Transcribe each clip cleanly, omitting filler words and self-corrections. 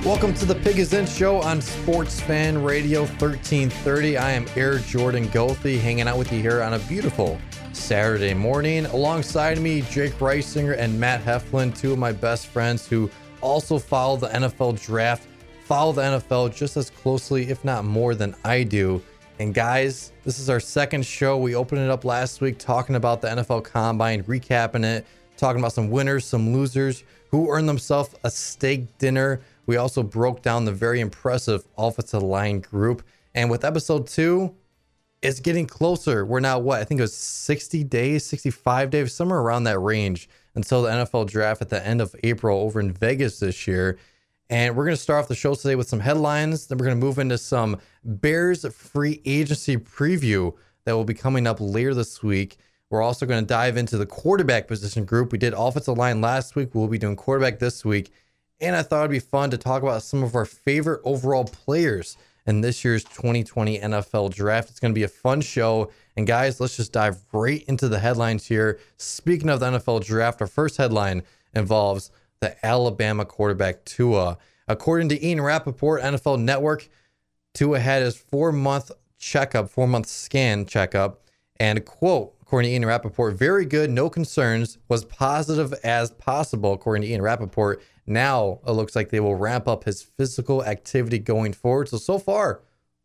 Welcome to the Pig is In show on Sports Fan Radio 1330. I am Air Jordan Goethe, hanging out with you here on a beautiful Saturday morning. Alongside me, Jake Reisinger and Matt Heflin, two of my best friends who also follow the NFL draft, follow the NFL just as closely, if not more than I do. And guys, this is our second show. We opened it up last week talking about the NFL Combine, recapping it, talking about some winners, some losers, who earned themselves a steak dinner. We also broke down the very impressive offensive line group. And with episode 2, it's getting closer. We're now, I think it was 60 days, 65 days, somewhere around that range until the NFL draft at the end of April over in Vegas this year. And we're going to start off the show today with some headlines. Then we're going to move into some Bears free agency preview that will be coming up later this week. We're also going to dive into the quarterback position group. We did offensive line last week. We'll be doing quarterback this week. And I thought it'd be fun to talk about some of our favorite overall players in this year's 2020 NFL draft. It's going to be a fun show. And guys, let's just dive right into the headlines here. Speaking of the NFL draft, our first headline involves the Alabama quarterback Tua. According to Ian Rappaport, NFL Network, Tua had his 4-month scan checkup. And quote, according to Ian Rappaport, very good, no concerns, was positive as possible, according to Ian Rappaport. Now it looks like they will ramp up his physical activity going forward. So far,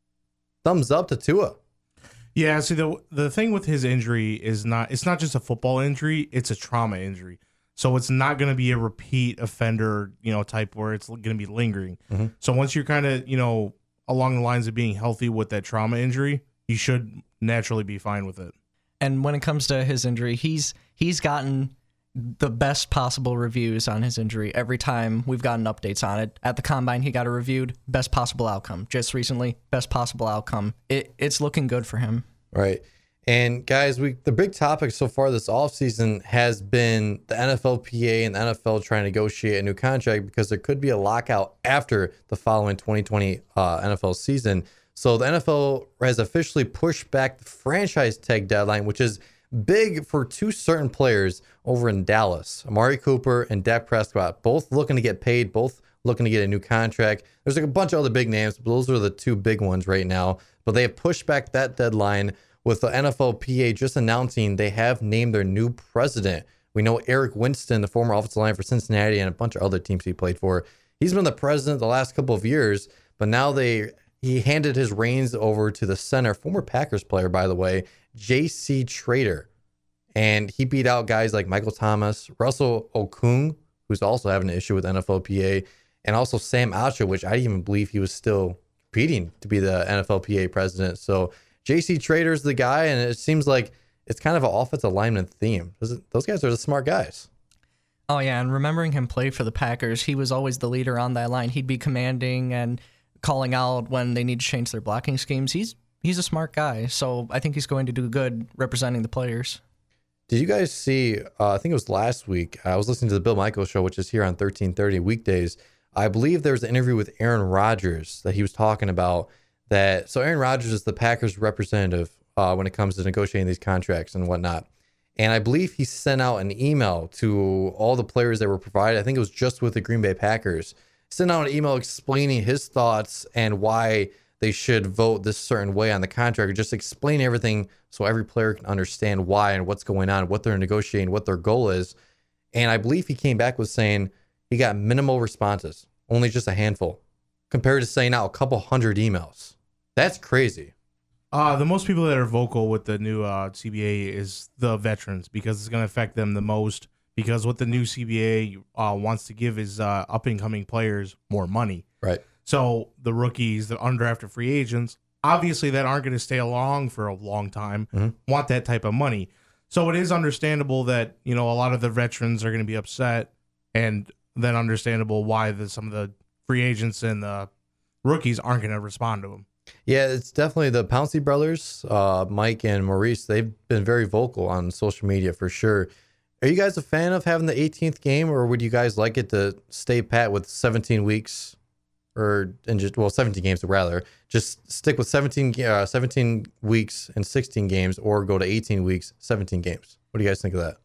thumbs up to Tua. Yeah, see, the thing with his injury is it's not just a football injury, it's a trauma injury. So it's not going to be a repeat offender, type where it's going to be lingering. Mm-hmm. So once you're kind of, along the lines of being healthy with that trauma injury, you should naturally be fine with it. And when it comes to his injury, he's gotten the best possible reviews on his injury every time we've gotten updates on it. At the Combine, he got a reviewed best possible outcome. Just recently, best possible outcome. It's looking good for him. Right. And guys, the big topic so far this offseason has been the NFLPA and the NFL trying to negotiate a new contract because there could be a lockout after the following 2020 NFL season. So the NFL has officially pushed back the franchise tag deadline, which is big for two certain players over in Dallas, Amari Cooper and Dak Prescott, both looking to get paid, both looking to get a new contract. There's a bunch of other big names, but those are the two big ones right now. But they have pushed back that deadline with the NFLPA just announcing they have named their new president. We know Eric Winston, the former offensive line for Cincinnati and a bunch of other teams he played for. He's been the president the last couple of years, but now he handed his reins over to the center, former Packers player, by the way, J.C. Trader. And he beat out guys like Michael Thomas, Russell Okung, who's also having an issue with NFLPA, and also Sam Acho, which I didn't even believe he was still competing to be the NFLPA president. So J.C. Trader's the guy, and it seems like it's kind of an offensive lineman theme. Those guys are the smart guys. Oh, yeah, and remembering him play for the Packers, he was always the leader on that line. He'd be commanding and calling out when they need to change their blocking schemes. He's a smart guy, so I think he's going to do good representing the players. Did you guys see, I think it was last week, I was listening to the Bill Michaels show, which is here on 1330 weekdays. I believe there was an interview with Aaron Rodgers that he was talking about that. So Aaron Rodgers is the Packers representative when it comes to negotiating these contracts and whatnot. And I believe he sent out an email to all the players that were provided. I think it was just with the Green Bay Packers. Sent out an email explaining his thoughts and why they should vote this certain way on the contract, or just explain everything so every player can understand why and what's going on, what they're negotiating, what their goal is. And I believe he came back with saying he got minimal responses, only just a handful, compared to sending out a couple hundred emails. That's crazy. The most people that are vocal with the new CBA is the veterans, because it's going to affect them the most, because what the new CBA wants to give is up-and-coming players more money. Right. So the rookies, the undrafted free agents, obviously that aren't going to stay along for a long time, want that type of money. So it is understandable that, a lot of the veterans are going to be upset, and then understandable why some of the free agents and the rookies aren't going to respond to them. Yeah, it's definitely the Pouncey brothers, Mike and Maurice. They've been very vocal on social media for sure. Are you guys a fan of having the 18th game, or would you guys like it to stay pat with 17 weeks? 17 games rather. Just stick with 17 weeks and 16 games, or go to 18 weeks, 17 games. What do you guys think of that?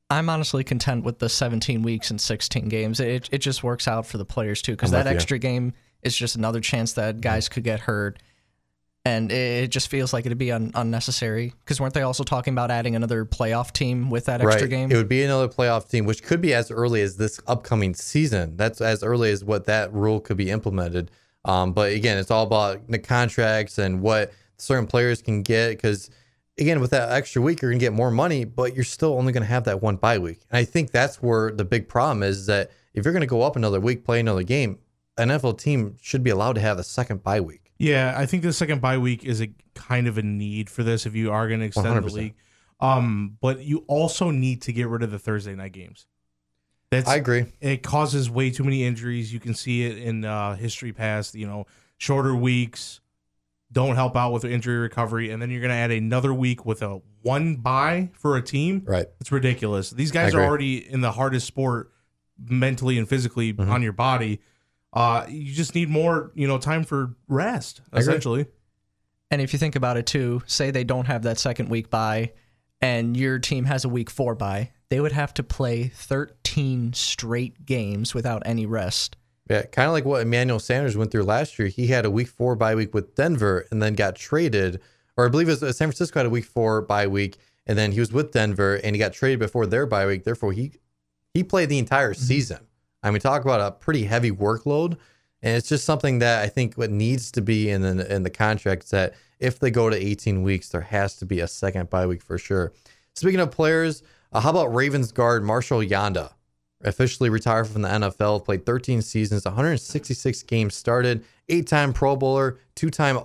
I'm honestly content with the 17 weeks and 16 games. It just works out for the players too, because that extra game is just another chance that guys could get hurt. And it just feels like it'd be unnecessary, because weren't they also talking about adding another playoff team with that extra game? It would be another playoff team, which could be as early as this upcoming season. That's as early as what that rule could be implemented. But again, it's all about the contracts and what certain players can get, because again, with that extra week, you're going to get more money, but you're still only going to have that one bye week. And I think that's where the big problem is, that if you're going to go up another week, play another game, an NFL team should be allowed to have a second bye week. Yeah, I think the second bye week is a kind of a need for this if you are going to extend 100%. the league. But you also need to get rid of the Thursday night games. I agree. It causes way too many injuries. You can see it in history past. Shorter weeks don't help out with injury recovery, and then you're going to add another week with a one bye for a team. Right. It's ridiculous. These guys are already in the hardest sport mentally and physically on your body. You just need more, time for rest, essentially. And if you think about it too, say they don't have that second week bye and your team has a week 4 bye, they would have to play 13 straight games without any rest. Yeah, kind of like what Emmanuel Sanders went through last year. He had a week 4 bye week with Denver and then got traded, or I believe it was San Francisco had a week 4 bye week, and then he was with Denver and he got traded before their bye week. Therefore, he played the entire season. I mean, talk about a pretty heavy workload, and it's just something that I think what needs to be in the contract is that if they go to 18 weeks, there has to be a second bye week for sure. Speaking of players, how about Ravens guard Marshall Yanda? Officially retired from the NFL, played 13 seasons, 166 games started, 8-time Pro Bowler, 2-time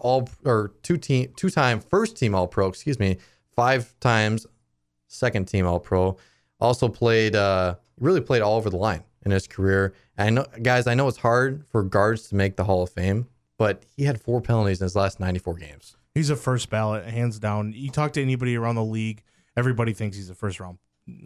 first team All Pro, 5 times second team All Pro. Also played, really played all over the line in his career. And I know it's hard for guards to make the Hall of Fame, but he had 4 penalties in his last 94 games. He's a first ballot, hands down. You talk to anybody around the league, everybody thinks he's a first round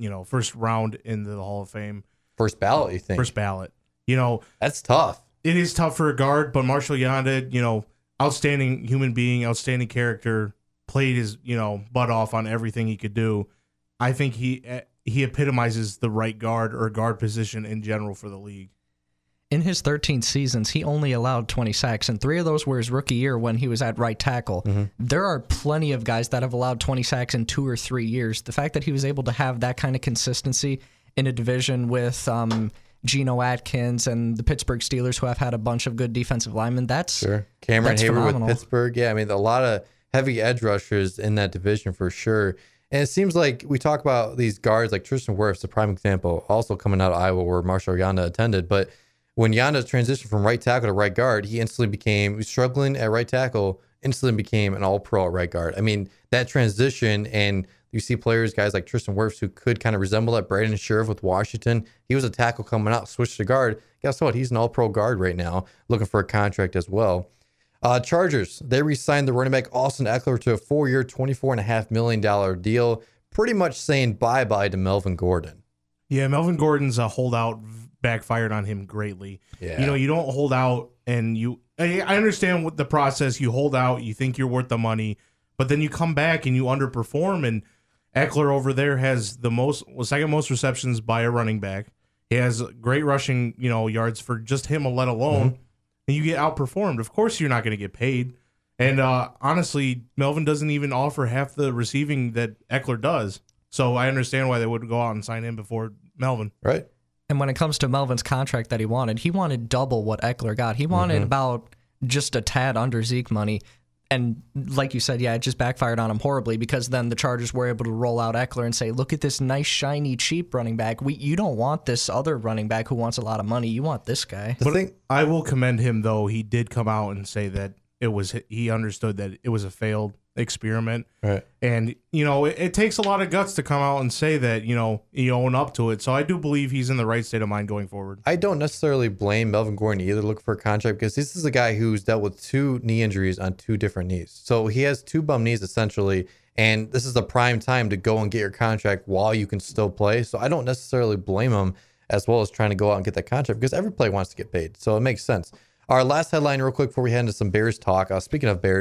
into the Hall of Fame. First ballot, you think? First ballot. That's tough. It is tough for a guard, but Marshall Yanda, outstanding human being, outstanding character, played his, butt off on everything he could do. I think he epitomizes the right guard or guard position in general for the league. In his 13 seasons, he only allowed 20 sacks, and 3 of those were his rookie year when he was at right tackle. Mm-hmm. There are plenty of guys that have allowed 20 sacks in 2 or 3 years. The fact that he was able to have that kind of consistency in a division with Geno Atkins and the Pittsburgh Steelers, who have had a bunch of good defensive linemen, Cameron Hayward phenomenal. With Pittsburgh. Yeah, I mean, a lot of heavy edge rushers in that division for sure. And it seems like we talk about these guards like Tristan Wirfs, a prime example, also coming out of Iowa where Marshall Yanda attended. But when Yanda transitioned from right tackle to right guard, he was struggling at right tackle, instantly became an all-pro at right guard. I mean, that transition, and you see players, guys like Tristan Wirfs, who could kind of resemble that. Brandon Scherf with Washington. He was a tackle coming out, switched to guard. Guess what? He's an all-pro guard right now, looking for a contract as well. Chargers, they re-signed the running back Austin Eckler to a 4-year, $24.5 million deal, pretty much saying bye-bye to Melvin Gordon. Yeah, Melvin Gordon's a holdout, backfired on him greatly. Yeah. You don't hold out, and I understand what the process. You hold out, you think you're worth the money, but then you come back and you underperform, and Eckler over there has the second most receptions by a running back. He has great rushing, yards for just him, let alone. Mm-hmm. And you get outperformed. Of course, you're not going to get paid. And honestly, Melvin doesn't even offer half the receiving that Eckler does. So I understand why they would go out and sign him before Melvin. Right. And when it comes to Melvin's contract that he wanted double what Eckler got. He wanted about just a tad under Zeke money. And like you said, it just backfired on him horribly, because then the Chargers were able to roll out Eckler and say, look at this nice, shiny, cheap running back. You don't want this other running back who wants a lot of money. You want this guy. But I will commend him, though. He did come out and say that he understood that it was a failed experiment. Right. And, it takes a lot of guts to come out and say that, you own up to it. So I do believe he's in the right state of mind going forward. I don't necessarily blame Melvin Gordon either looking for a contract, because this is a guy who's dealt with 2 knee injuries on 2 different knees. So he has 2 bum knees essentially, and this is the prime time to go and get your contract while you can still play. So I don't necessarily blame him, as well as trying to go out and get that contract, because every player wants to get paid. So it makes sense. Our last headline real quick before we head into some Bears talk. Speaking of Bears,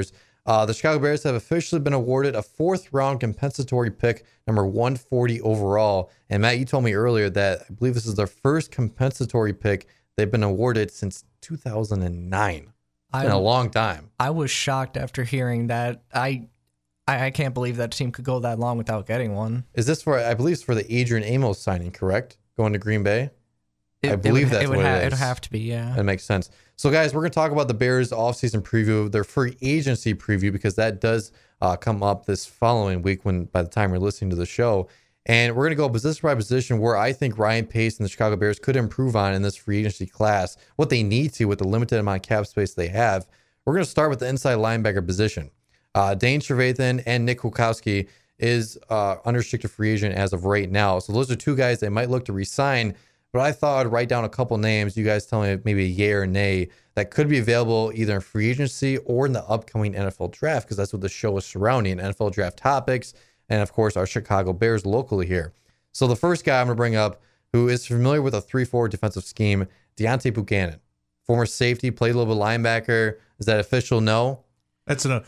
The Chicago Bears have officially been awarded a fourth-round compensatory pick, number 140 overall. And Matt, you told me earlier that I believe this is their first compensatory pick they've been awarded since 2009. It's been a long time. I was shocked after hearing that. I can't believe that team could go that long without getting one. Is this for, I believe it's for the Adrian Amos signing, correct? Going to Green Bay? I believe that's what it is. It'd have to be, yeah. That makes sense. So, guys, we're going to talk about the Bears offseason preview, their free agency preview, because that does come up this following week by the time you're listening to the show. And we're going to go position by position where I think Ryan Pace and the Chicago Bears could improve on in this free agency class, what they need to with the limited amount of cap space they have. We're going to start with the inside linebacker position. Dane Trevathan and Nick Kwiatkowski is unrestricted free agent as of right now. So those are two guys they might look to re-sign. But I thought I'd write down a couple names. You guys tell me maybe a yay or nay that could be available either in free agency or in the upcoming NFL draft, because that's what the show is surrounding, NFL draft topics, and of course our Chicago Bears locally here. So the first guy I'm going to bring up, who is familiar with a 3-4 defensive scheme, Deontay Buchanan, former safety, played a little bit official? Is that official? No. That's a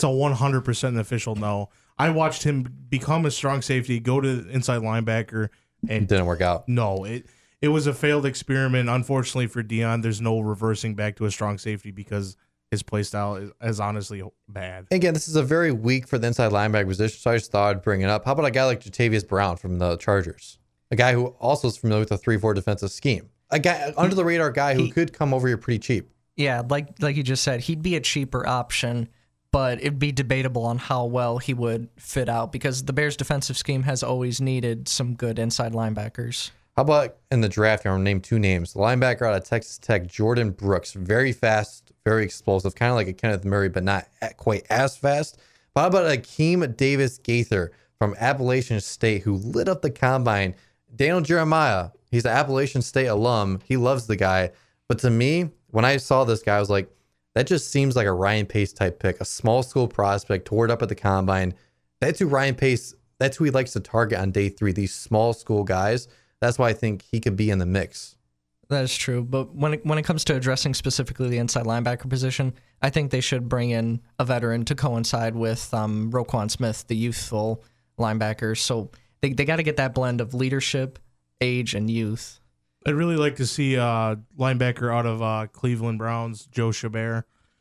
100% official no. I watched him become a strong safety, go to inside linebacker, and it didn't work out. No, it was a failed experiment. Unfortunately for Deion, there's no reversing back to a strong safety because his play style is honestly bad. Again, this is a very weak for the inside linebacker position, so I just thought I'd bring it up. How about a guy like Jatavius Brown from the Chargers? A guy who also is familiar with the 3-4 defensive scheme. A guy, under the radar guy who could come over here pretty cheap. Yeah, like you just said, he'd be a cheaper option, but it'd be debatable on how well he would fit out because the Bears' defensive scheme has always needed some good inside linebackers. How about in the draft? I'm going to name two names. The linebacker out of Texas Tech, Jordan Brooks. Very fast, very explosive, kind of like a Kenneth Murray, but not quite as fast. But how about Akeem Davis Gaither from Appalachian State, who lit up the combine? Daniel Jeremiah, he's an Appalachian State alum. He loves the guy. But to me, when I saw this guy, I was like, that just seems like a Ryan Pace type pick, a small school prospect, tore it up at the combine. That's who Ryan Pace, that's who he likes to target on day 3, these small school guys. That's why I think he could be in the mix. That is true. But when it comes to addressing specifically the inside linebacker position, I think they should bring in a veteran to coincide with Roquan Smith, the youthful linebacker. So they got to get that blend of leadership, age, and youth. I'd really like to see a linebacker out of Cleveland Browns, Joe Chabert.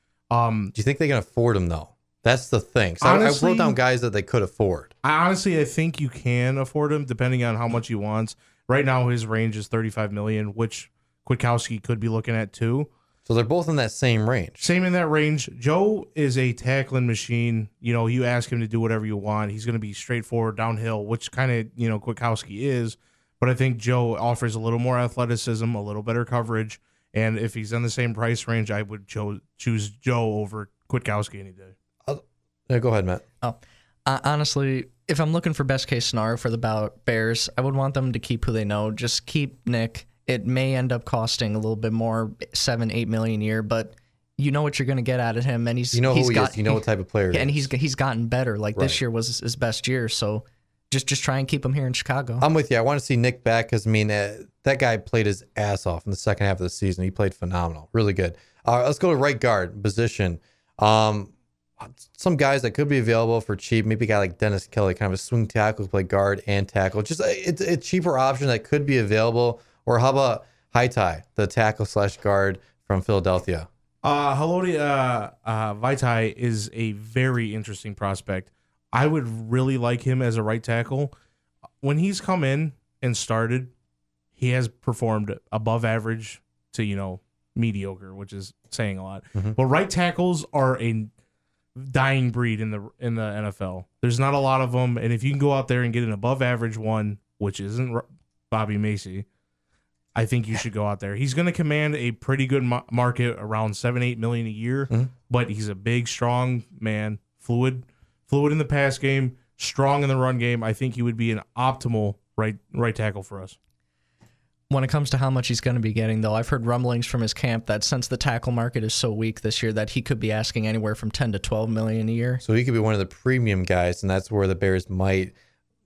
Do you think they can afford him, though? That's the thing. So honestly, I wrote down guys that they could afford. I think you can afford him, depending on how much he wants. Right now, his range is $35 million, which Kwiatkowski could be looking at too. So they're both in that same range. Same in that range. Joe is a tackling machine. You know, you ask him to do whatever you want. He's going to be straightforward downhill, which kind of, Kwiatkowski is. But I think Joe offers a little more athleticism, a little better coverage. And if he's in the same price range, I would choose Joe over Kwiatkowski any day. Go ahead, Matt. Honestly, if I'm looking for best case scenario for the Bears, I would want them to keep who they know. Just keep Nick. It may end up costing a little bit more, $7-8 million a year, but you know what you're going to get out of him, and he's who he is. You know what type of player he is. And he's gotten better. Like This year was his best year, so just try and keep him here in Chicago. I'm with you. I want to see Nick back because that guy played his ass off in the second half of the season. He played phenomenal, really good. Let's go to right guard position. Some guys that could be available for cheap, maybe a guy like Dennis Kelly, kind of a swing tackle, play guard and tackle. Just it's a cheaper option that could be available. Or how about Haitai, the tackle/guard from Philadelphia? Haloti Vaitai is a very interesting prospect. I would really like him as a right tackle. When he's come in and started, he has performed above average to, mediocre, which is saying a lot. Mm-hmm. But right tackles are a dying breed in the NFL. There's not a lot of them, and if you can go out there and get an above average one, which isn't Bobby Macy, I think you should go out there. He's going to command a pretty good market, around $7-8 million a year, but he's a big, strong man, fluid in the pass game, strong in the run game. I think he would be an optimal right tackle for us. When it comes to how much he's going to be getting, though, I've heard rumblings from his camp that since the tackle market is so weak this year, that he could be asking anywhere from $10 to $12 million a year. So he could be one of the premium guys, and that's where the Bears might.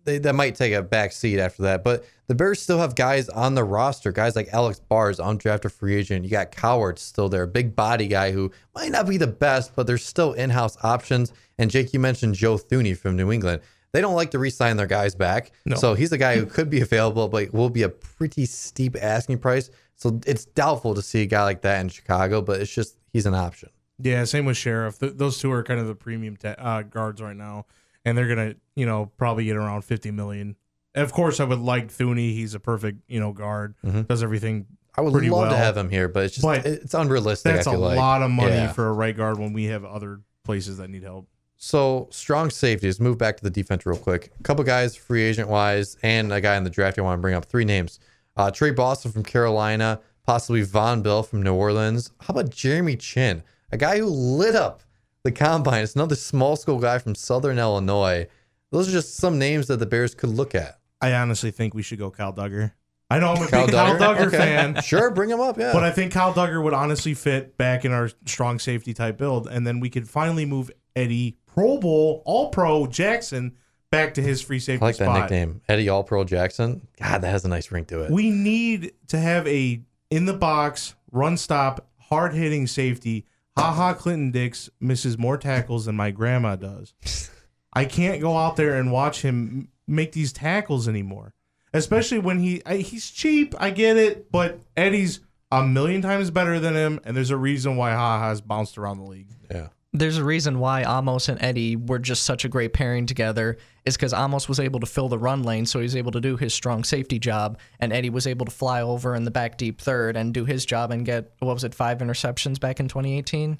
that might take a back seat after that. But the Bears still have guys on the roster, guys like Alex Bars, undrafted free agent. You got Coward still there, big body guy who might not be the best, but there's still in-house options. And Jake, you mentioned Joe Thuney from New England. They don't like to re-sign their guys back. No. So he's a guy who could be available, but will be a pretty steep asking price. So it's doubtful to see a guy like that in Chicago, but it's just he's an option. Yeah, same with Sheriff. Those two are kind of the premium guards right now, and they're gonna, probably get around $50 million. And of course, I would like Thuney. He's a perfect, guard. Does everything. I would pretty love well. to have him here, but it's just it's unrealistic. That's I feel a like. lot of money Yeah. for a right guard when we have other places that need help. So strong safeties. Move back to the defense real quick. A couple guys free agent wise, and a guy in the draft. I want to bring up 3 names: Trey Boston from Carolina, possibly Von Bell from New Orleans. How about Jeremy Chin, a guy who lit up the combine? It's another small school guy from Southern Illinois. Those are just some names that the Bears could look at. I honestly think we should go Kyle Duggar. I know I'm a Kyle big Kyle Duggar Okay. fan. Sure, bring him up. Yeah, But I think Kyle Duggar would honestly fit back in our strong safety type build, and then we could finally move Eddie Pro Bowl All Pro Jackson back to his free safety I like that spot. nickname, Eddie All Pro Jackson. God, that has a nice ring to it. We need to have a in the box run stop hard hitting safety. Clinton Dix misses more tackles than my grandma does. I can't go out there and watch him make these tackles anymore, especially when he's cheap. I get it, but Eddie's a million times better than him, and there's a reason why has bounced around the league. Yeah. There's a reason why Amos and Eddie were just such a great pairing together. Is because Amos was able to fill the run lane, so he was able to do his strong safety job, and Eddie was able to fly over in the back deep third and do his job and get, 5 interceptions back in 2018?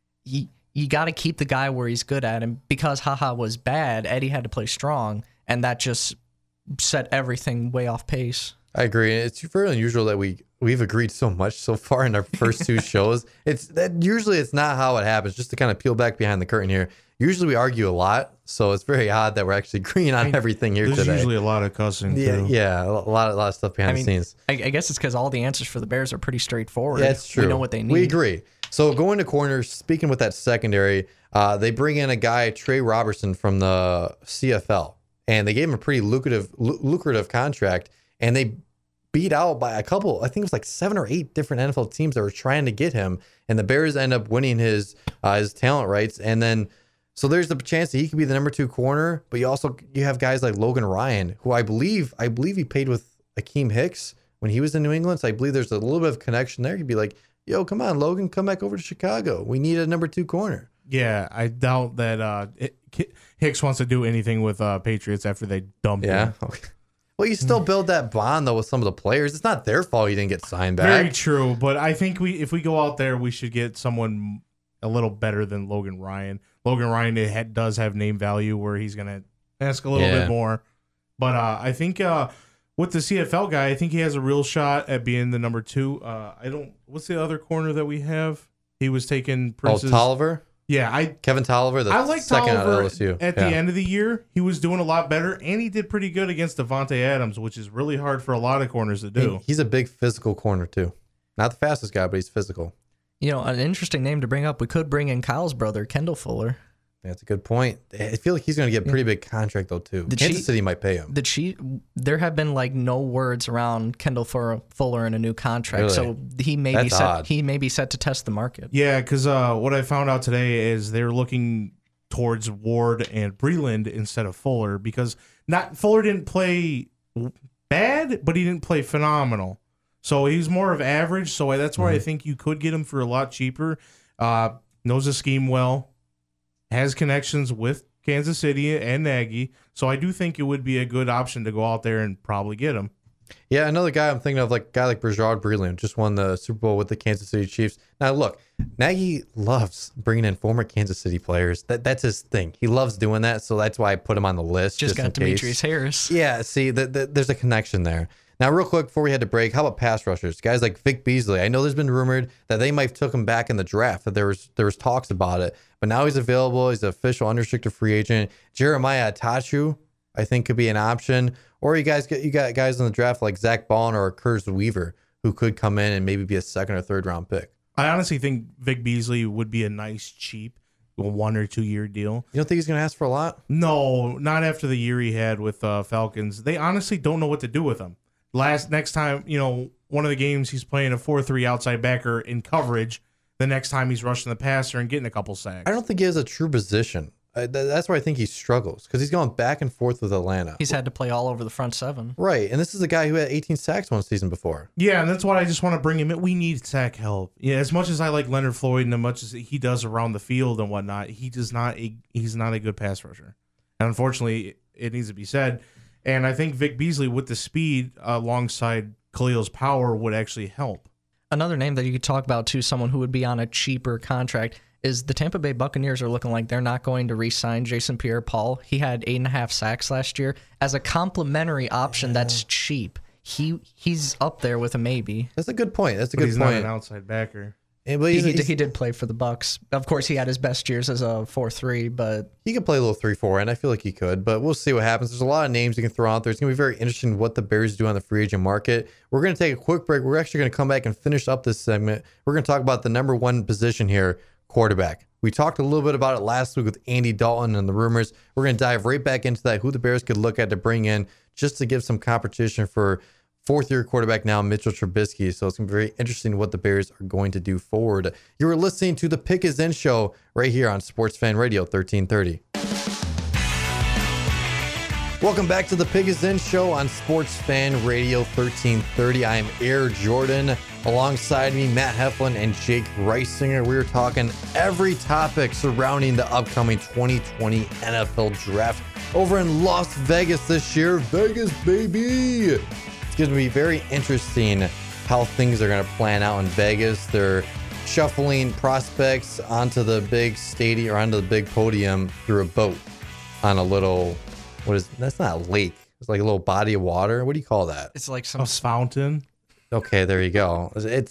You got to keep the guy where he's good at, and because was bad, Eddie had to play strong, and that just set everything way off pace. I agree. It's very unusual that we've agreed so much so far in our first 2 shows. Usually it's not how it happens. Just to kind of peel back behind the curtain here. Usually we argue a lot, so it's very odd that we're actually agreeing on everything here There's today. usually a lot of cussing too. Yeah, a lot of stuff behind the scenes. I guess it's because all the answers for the Bears are pretty straightforward. Yeah, it's true. We know what they need. We agree. So going to corners, speaking with that secondary, they bring in a guy, Trey Robertson from the CFL, and they gave him a pretty lucrative contract, and they beat out by a couple, I think it was like 7 or 8 different NFL teams that were trying to get him, and the Bears end up winning his talent rights, and then so there's the chance that he could be the number 2 corner, but you have guys like Logan Ryan, who I believe he played with Akeem Hicks when he was in New England, so I believe there's a little bit of connection there. He'd be like, yo, come on, Logan, come back over to Chicago. We need a number 2 corner. Yeah, I doubt that Hicks wants to do anything with Patriots after they dump him. Yeah. Well, you still build that bond, though, with some of the players. It's not their fault you didn't get signed back. Very true, but I think if we go out there, we should get someone a little better than Logan Ryan. Logan Ryan does have name value where he's going to ask a little bit more. But I think with the CFL guy, I think he has a real shot at being the number 2. What's the other corner that we have? He was taking Prince's. Oh, Tolliver? Yeah, Kevin Tolliver, I like second out Tolliver of LSU. at the end of the year. He was doing a lot better, and he did pretty good against Devontae Adams, which is really hard for a lot of corners to do. He's a big physical corner, too. Not the fastest guy, but he's physical. An interesting name to bring up. We could bring in Kyle's brother, Kendall Fuller. That's a good point. I feel like he's going to get a pretty big contract, though, too. Kansas City might pay him. There have been no words around Kendall Fuller in a new contract, Really? so he may That's be set. odd. He may be set to test the market. Yeah, because what I found out today is they're looking towards Ward and Breland instead of Fuller, because Fuller didn't play bad, but he didn't play phenomenal. So he's more of average. So that's where I think you could get him for a lot cheaper. Knows the scheme well. Has connections with Kansas City and Nagy, so I do think it would be a good option to go out there and probably get him. Yeah, another guy I'm thinking of, a guy like Brashard Breeland, just won the Super Bowl with the Kansas City Chiefs. Now, look, Nagy loves bringing in former Kansas City players. That's his thing. He loves doing that, so that's why I put him on the list. Just got in Demetrius case. Harris. Yeah, see, there's a connection there. Now, real quick, before we head to break, how about pass rushers? Guys like Vic Beasley. I know there's been rumored that they might have took him back in the draft, that there was talks about it. But now he's available. He's an official unrestricted free agent. Jeremiah Atachu, I think, could be an option. Or you got guys in the draft like Zach Ballin or Curtis Weaver who could come in and maybe be a 2nd or 3rd round pick. I honestly think Vic Beasley would be a nice cheap a 1 or 2 year deal. You don't think he's going to ask for a lot? No, not after the year he had with Falcons. They honestly don't know what to do with him. Next time, one of the games he's playing a 4-3 outside backer in coverage. The next time he's rushing the passer and getting a couple sacks. I don't think he has a true position. That's where I think he struggles because he's going back and forth with Atlanta. He's had to play all over the front seven. Right, and this is a guy who had 18 sacks one season before. Yeah, and that's why I just want to bring him in. We need sack help. Yeah, as much as I like Leonard Floyd and as much as he does around the field and whatnot, he's not a good pass rusher. And unfortunately, it needs to be said. And I think Vic Beasley with the speed alongside Khalil's power would actually help. Another name that you could talk about, too, someone who would be on a cheaper contract, is the Tampa Bay Buccaneers are looking like they're not going to re-sign Jason Pierre-Paul. He had 8.5 sacks last year. As a complimentary option that's cheap, he's up there with a maybe. That's a good point. That's a good He's point. not an outside backer. He did play for the Bucs. Of course, he had his best years as a 4-3, but he could play a little 3-4, and I feel like he could, but we'll see what happens. There's a lot of names you can throw out there. It's going to be very interesting what the Bears do on the free agent market. We're going to take a quick break. We're actually going to come back and finish up this segment. We're going to talk about the number one position here, quarterback. We talked a little bit about it last week with Andy Dalton and the rumors. We're going to dive right back into that, who the Bears could look at to bring in just to give some competition for fourth-year quarterback now, Mitchell Trubisky. So it's going to be very interesting what the Bears are going to do forward. You were listening to the Pick Is In Show right here on Sports Fan Radio 1330. Welcome back to the Pick Is In Show on Sports Fan Radio 1330. I am Air Jordan. Alongside me, Matt Heflin and Jake Reisinger. We are talking every topic surrounding the upcoming 2020 NFL Draft over in Las Vegas this year. Vegas, baby! It's going to be very interesting how things are going to plan out in Vegas. They're shuffling prospects onto the big stadium or onto the big podium through a boat on a little, that's not a lake. It's like a little body of water. What do you call that? it's like A fountain. Okay, there you go.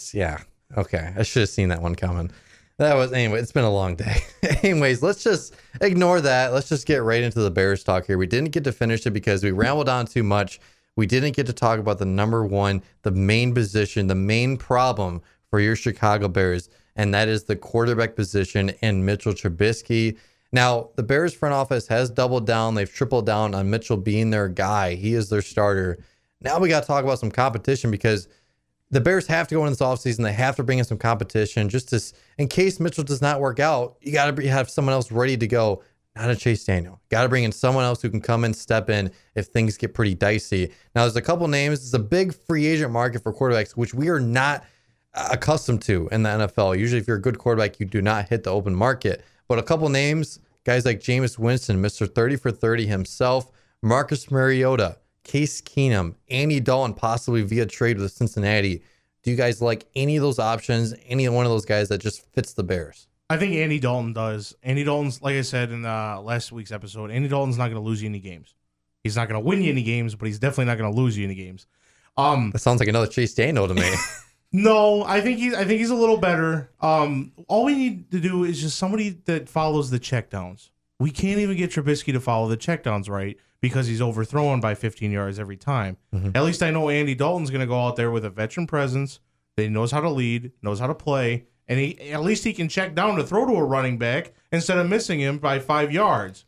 Okay. I should have seen that one coming. Anyway, it's been a long day. Anyways, let's just ignore that. Let's just get right into the Bears talk here. We didn't get to finish it because we rambled on too much. We didn't get to talk about the number one, the main position, the main problem for your Chicago Bears, and that is the quarterback position and Mitchell Trubisky. Now, the Bears front office has doubled down. They've tripled down on Mitchell being their guy. He is their starter. Now we got to talk about some competition because the Bears have to go into this offseason. They have to bring in some competition in case Mitchell does not work out. You got to have someone else ready to go. Not a Chase Daniel. Got to bring in someone else who can come and step in if things get pretty dicey. Now, there's a couple names. It's a big free agent market for quarterbacks, which we are not accustomed to in the NFL. Usually, if you're a good quarterback, you do not hit the open market. But a couple names, guys like Jameis Winston, Mr. 30 for 30 himself, Marcus Mariota, Case Keenum, Andy Dalton, possibly via trade with Cincinnati. Do you guys like any of those options? Any one of those guys that just fits the Bears? I think Andy Dalton does. Andy Dalton's, like I said in last week's episode, Andy Dalton's not going to lose you any games. He's not going to win you any games, but he's definitely not going to lose you any games. That sounds like another Chase Daniel to me. No, I think he's a little better. All we need to do is just somebody that follows the checkdowns. We can't even get Trubisky to follow the checkdowns right because he's overthrown by 15 yards every time. Mm-hmm. At least I know Andy Dalton's going to go out there with a veteran presence that he knows how to lead, knows how to play, and at least he can check down to throw to a running back instead of missing him by 5 yards.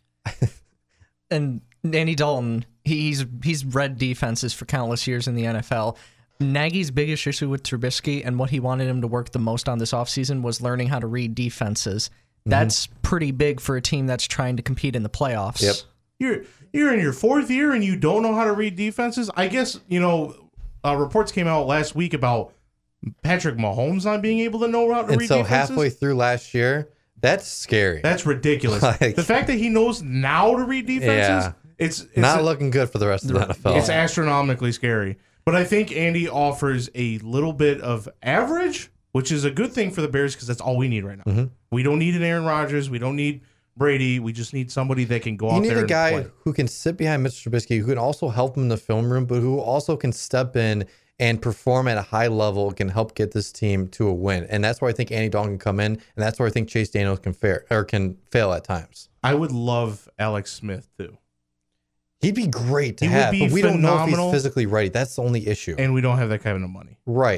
And Andy Dalton, he's read defenses for countless years in the NFL. Nagy's biggest issue with Trubisky and what he wanted him to work the most on this offseason was learning how to read defenses. That's pretty big for a team that's trying to compete in the playoffs. Yep. You're in your fourth year and you don't know how to read defenses? I guess, reports came out last week about Patrick Mahomes not being able to know how to read defenses. And so halfway through last year, that's scary. That's ridiculous. The fact that he knows now to read defenses, it's not looking good for the rest of the NFL. It's astronomically scary. But I think Andy offers a little bit of average, which is a good thing for the Bears because that's all we need right now. Mm-hmm. We don't need an Aaron Rodgers. We don't need Brady. We just need somebody that can go out there and play. You need a guy who can sit behind Mr. Trubisky, who can also help him in the film room, but who also can step in and perform at a high level, can help get this team to a win. And that's where I think Andy Dalton can come in, and that's where I think Chase Daniels can fail at times. I would love Alex Smith, too. He'd be great to have, but we don't know if he's physically ready. That's the only issue. And we don't have that kind of money. Right.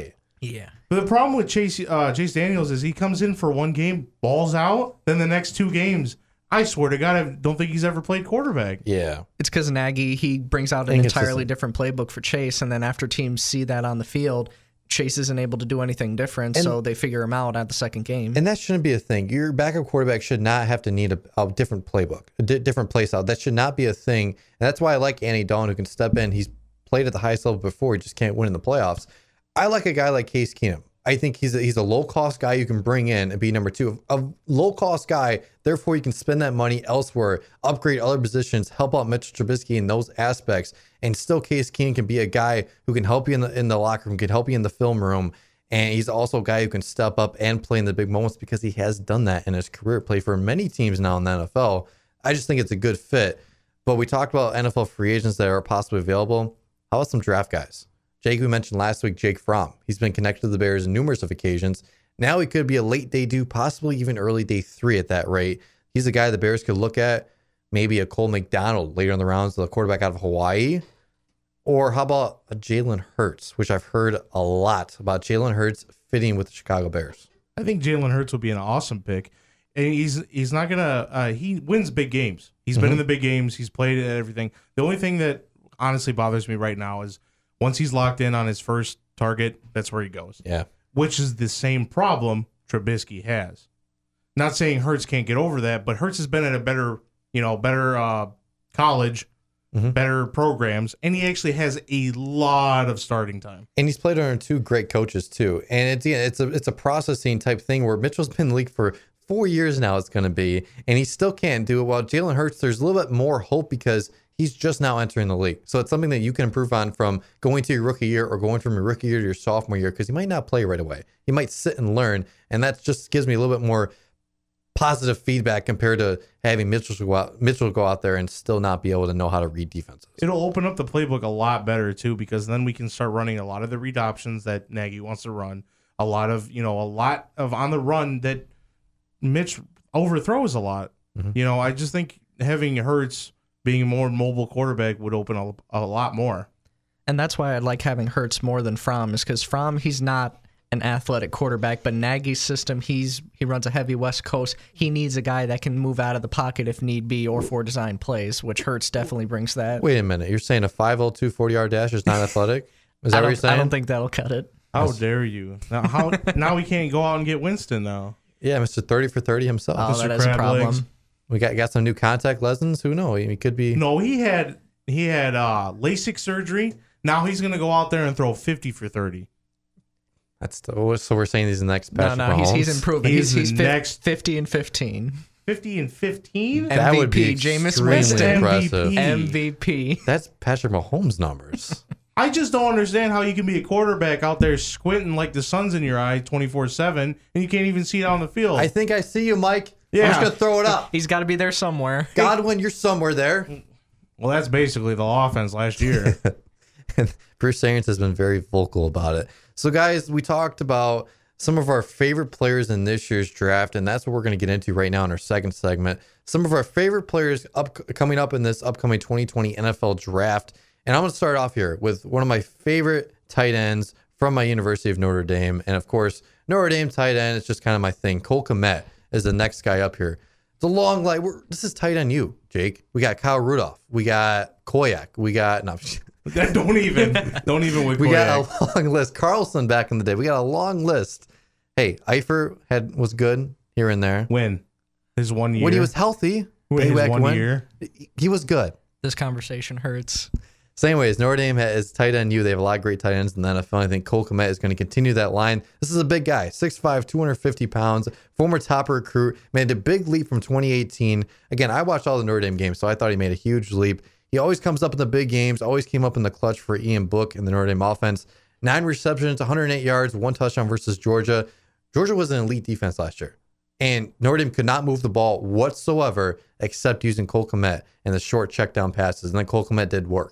Yeah. But the problem with Chase Daniels is he comes in for one game, balls out, then the next 2 games, I swear to God, I don't think he's ever played quarterback. Yeah. It's because Nagy, he brings out an entirely different playbook for Chase, and then after teams see that on the field, Chase isn't able to do anything different, so they figure him out at the second game. And that shouldn't be a thing. Your backup quarterback should not have to need a different playbook, a different play style. That should not be a thing. And that's why I like Andy Dalton, who can step in. He's played at the highest level before. He just can't win in the playoffs. I like a guy like Case Keenum. I think he's a low-cost guy you can bring in and be number 2. A low-cost guy, therefore you can spend that money elsewhere, upgrade other positions, help out Mitchell Trubisky in those aspects, and still Case Keenum can be a guy who can help you in the locker room, can help you in the film room, and he's also a guy who can step up and play in the big moments because he has done that in his career, play for many teams now in the NFL. I just think it's a good fit. But we talked about NFL free agents that are possibly available. How about some draft guys? Jake, we mentioned last week, Jake Fromm. He's been connected to the Bears on numerous of occasions. Now he could be a late day 2, possibly even early day 3 at that rate. He's a guy the Bears could look at. Maybe a Cole McDonald later in the rounds, the quarterback out of Hawaii. Or how about a Jalen Hurts, which I've heard a lot about Jalen Hurts fitting with the Chicago Bears. I think Jalen Hurts would be an awesome pick. And he's not going to he wins big games. He's been in the big games. He's played at everything. The only thing that honestly bothers me right now is once he's locked in on his first target, that's where he goes. Yeah. Which is the same problem Trubisky has. Not saying Hurts can't get over that, but Hurts has been at a better college, better programs, and he actually has a lot of starting time. And he's played under 2 great coaches too. And it's a processing type thing where Mitchell's been in the league for 4 years now, it's going to be, and he still can't do it. While Jalen Hurts, there's a little bit more hope because he's just now entering the league. So it's something that you can improve on from going to your rookie year or going from your rookie year to your sophomore year, because he might not play right away. He might sit and learn. And that just gives me a little bit more positive feedback compared to having Mitchell go out there and still not be able to know how to read defenses. It'll open up the playbook a lot better too, because then we can start running a lot of the read options that Nagy wants to run. A lot of on the run that Mitch overthrows a lot. I just think having Hurts being a more mobile quarterback would open a lot more. And that's why I like having Hurts more than Fromm, is because Fromm, he's not an athletic quarterback, but Nagy's system, he runs a heavy West Coast. He needs a guy that can move out of the pocket if need be or for design plays, which Hurts definitely brings that. Wait a minute. You're saying a 5'02", 40-yard dash is not athletic? Is that what you're saying? I don't think that'll cut it. How dare you? Now we can't go out and get Winston, though. Yeah, Mr. 30 for 30 himself. Oh, Mr. that is a problem. Legs. We got some new contact lenses. Who knows? He could be. No, he had LASIK surgery. Now he's going to go out there and throw 50 for 30. So we're saying he's the next Patrick Mahomes? He's improving. He's next 50 and 15. 50 and 15? That would be Jameis extremely Winston. impressive. MVP. That's Patrick Mahomes numbers. I just don't understand how you can be a quarterback out there squinting like the sun's in your eye 24/7 and you can't even see it on the field. I think I see you, Mike. Yeah. I'm just going to throw it up. He's got to be there somewhere. Godwin, you're somewhere there. Well, that's basically the offense last year. And Bruce Arians has been very vocal about it. So, guys, we talked about some of our favorite players in this year's draft, and that's what we're going to get into right now in our second segment. Some of our favorite players coming up in this upcoming 2020 NFL draft. And I'm going to start off here with one of my favorite tight ends from my University of Notre Dame. And, of course, Notre Dame tight end is just kind of my thing. Cole Kmet is the next guy up here. It's a long line. This is tight end you, Jake. We got Kyle Rudolph. We got Koyak. We got... No, don't even with we Koyak. got a long list. Carlson back in the day. We got a long list. Hey, Eifert was good here and there. When? His 1 year? When he was healthy. His way back 1 when, year? He was good. This conversation hurts. So anyways, Notre Dame has tight end you. They have a lot of great tight ends in the NFL. I think Cole Kmet is going to continue that line. This is a big guy, 6'5", 250 pounds, former top recruit, made a big leap from 2018. Again, I watched all the Notre Dame games, so I thought he made a huge leap. He always comes up in the big games, always came up in the clutch for Ian Book in the Notre Dame offense. 9 receptions, 108 yards, 1 touchdown versus Georgia. Georgia was an elite defense last year. And Notre Dame could not move the ball whatsoever except using Cole Kmet and the short check down passes. And then Cole Kmet did work.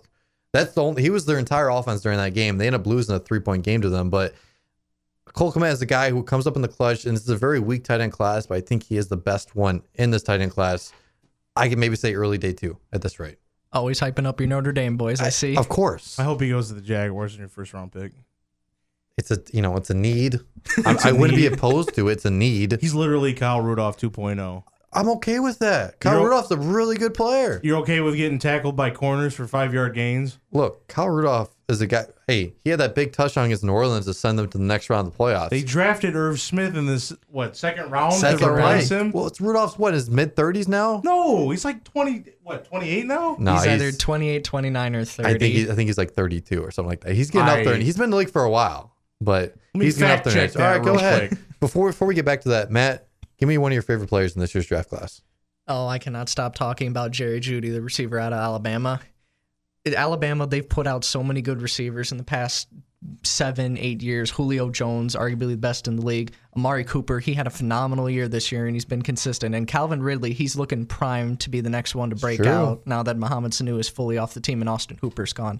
He was their entire offense during that game. They ended up losing a 3-point game to them, but Cole Kmet is a guy who comes up in the clutch, and this is a very weak tight end class, but I think he is the best one in this tight end class. I can maybe say early day 2 at this rate. Always hyping up your Notre Dame boys, I see. Of course. I hope he goes to the Jaguars in your first round pick. it's a need. I wouldn't be opposed to it. It's a need. He's literally Kyle Rudolph 2.0. I'm okay with that. Kyle Rudolph's a really good player. You're okay with getting tackled by corners for 5-yard gains? Look, Kyle Rudolph is a guy. Hey, he had that big touchdown against New Orleans to send them to the next round of the playoffs. They drafted Irv Smith in this, second round That's to replace right. him? Well, it's Rudolph's, his mid-30s now? No, he's like 28 now? No, he's either 28, 29, or 30. I think he's like 32 or something like that. He's getting up there. He's been in the league for a while, but he's getting up there. Check All right, go ahead. quick. Before we get back to that, Matt, give me one of your favorite players in this year's draft class. Oh, I cannot stop talking about Jerry Jeudy, the receiver out of Alabama. In Alabama, they've put out so many good receivers in the past 7-8 years. Julio Jones, arguably the best in the league. Amari Cooper, he had a phenomenal year this year, and he's been consistent. And Calvin Ridley, he's looking primed to be the next one to break out now that Mohamed Sanu is fully off the team and Austin Hooper's gone.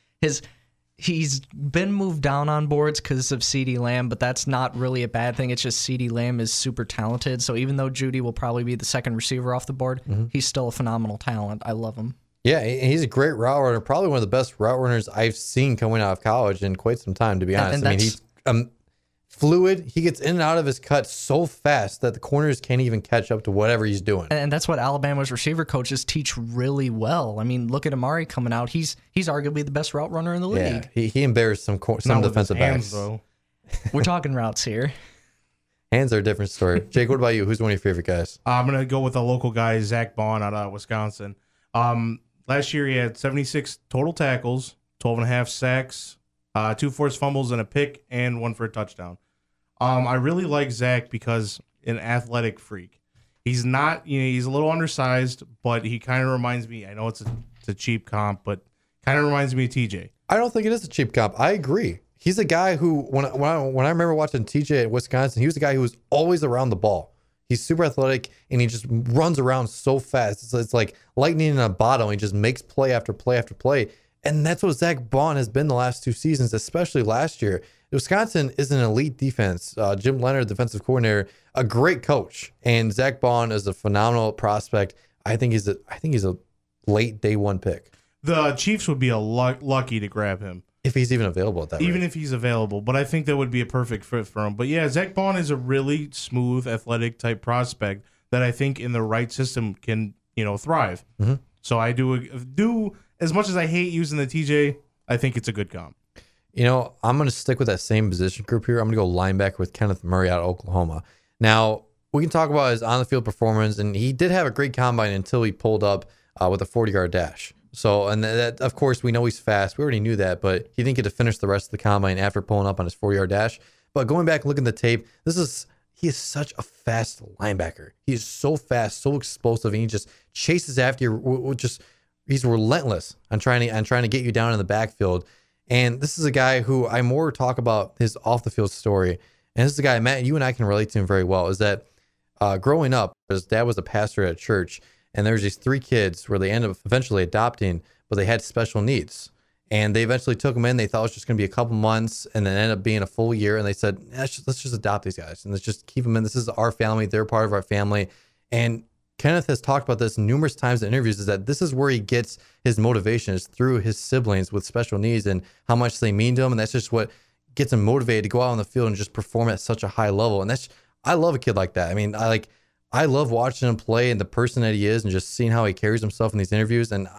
He's been moved down on boards because of CeeDee Lamb, but that's not really a bad thing. It's just CeeDee Lamb is super talented. So even though Jeudy will probably be the second receiver off the board, he's still a phenomenal talent. I love him. Yeah, he's a great route runner. Probably one of the best route runners I've seen coming out of college in quite some time, to be honest. I mean, he's fluid. He gets in and out of his cut so fast that the corners can't even catch up to whatever he's doing. And that's what Alabama's receiver coaches teach really well. I mean, look at Amari coming out. He's arguably the best route runner in the league. Yeah, he embarrassed some defensive backs. Though. We're talking routes here. Hands are a different story. Jake, what about you? Who's one of your favorite guys? I'm going to go with a local guy, Zach Bond out of Wisconsin. Last year he had 76 total tackles, 12.5 sacks, 2 forced fumbles and a pick, and 1 for a touchdown. I really like Zach because an athletic freak. He's not, he's a little undersized, but he kind of reminds me. I know it's a cheap comp, but kind of reminds me of TJ. I don't think it is a cheap comp. I agree. He's a guy who, when I remember watching TJ at Wisconsin, he was a guy who was always around the ball. He's super athletic, and he just runs around so fast. It's like lightning in a bottle. He just makes play after play after play. And that's what Zach Bond has been the last 2 seasons, especially last year. Wisconsin is an elite defense. Jim Leonard, defensive coordinator, a great coach. And Zach Bond is a phenomenal prospect. I think he's a late day 1 pick. The Chiefs would be lucky to grab him. If he's even available at that Even rate. if he's available. But I think that would be a perfect fit for him. But yeah, Zach Bond is a really smooth, athletic type prospect that I think in the right system can, thrive. Mm-hmm. So I do, as much as I hate using the TJ, I think it's a good comp. I'm going to stick with that same position group here. I'm going to go linebacker with Kenneth Murray out of Oklahoma. Now, we can talk about his on-the-field performance, and he did have a great combine until he pulled up with a 40-yard dash. So, and that, of course, we know he's fast. We already knew that, but he didn't get to finish the rest of the combine after pulling up on his 40-yard dash. But going back and looking at the tape, he is such a fast linebacker. He is so fast, so explosive, and he just chases after you. He's relentless on trying to get you down in the backfield. And this is a guy who I more talk about his off-the-field story. And this is a guy, Matt, you and I can relate to him very well, is that growing up, his dad was a pastor at a church, and there's these 3 kids where they ended up eventually adopting, but they had special needs. And they eventually took them in. They thought it was just going to be a couple months, and then ended up being a full year. And they said, let's just adopt these guys, and let's just keep them in. This is our family. They're part of our family. And Kenneth has talked about this numerous times in interviews, is that this is where he gets his motivation, is through his siblings with special needs and how much they mean to him. And that's just what gets him motivated to go out on the field and just perform at such a high level. And I love a kid like that. I mean, I love watching him play and the person that he is and just seeing how he carries himself in these interviews. And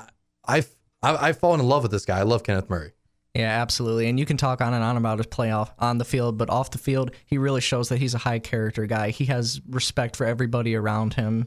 I've fallen in love with this guy. I love Kenneth Murray. Yeah, absolutely. And you can talk on and on about his play on the field, but off the field, he really shows that he's a high character guy. He has respect for everybody around him.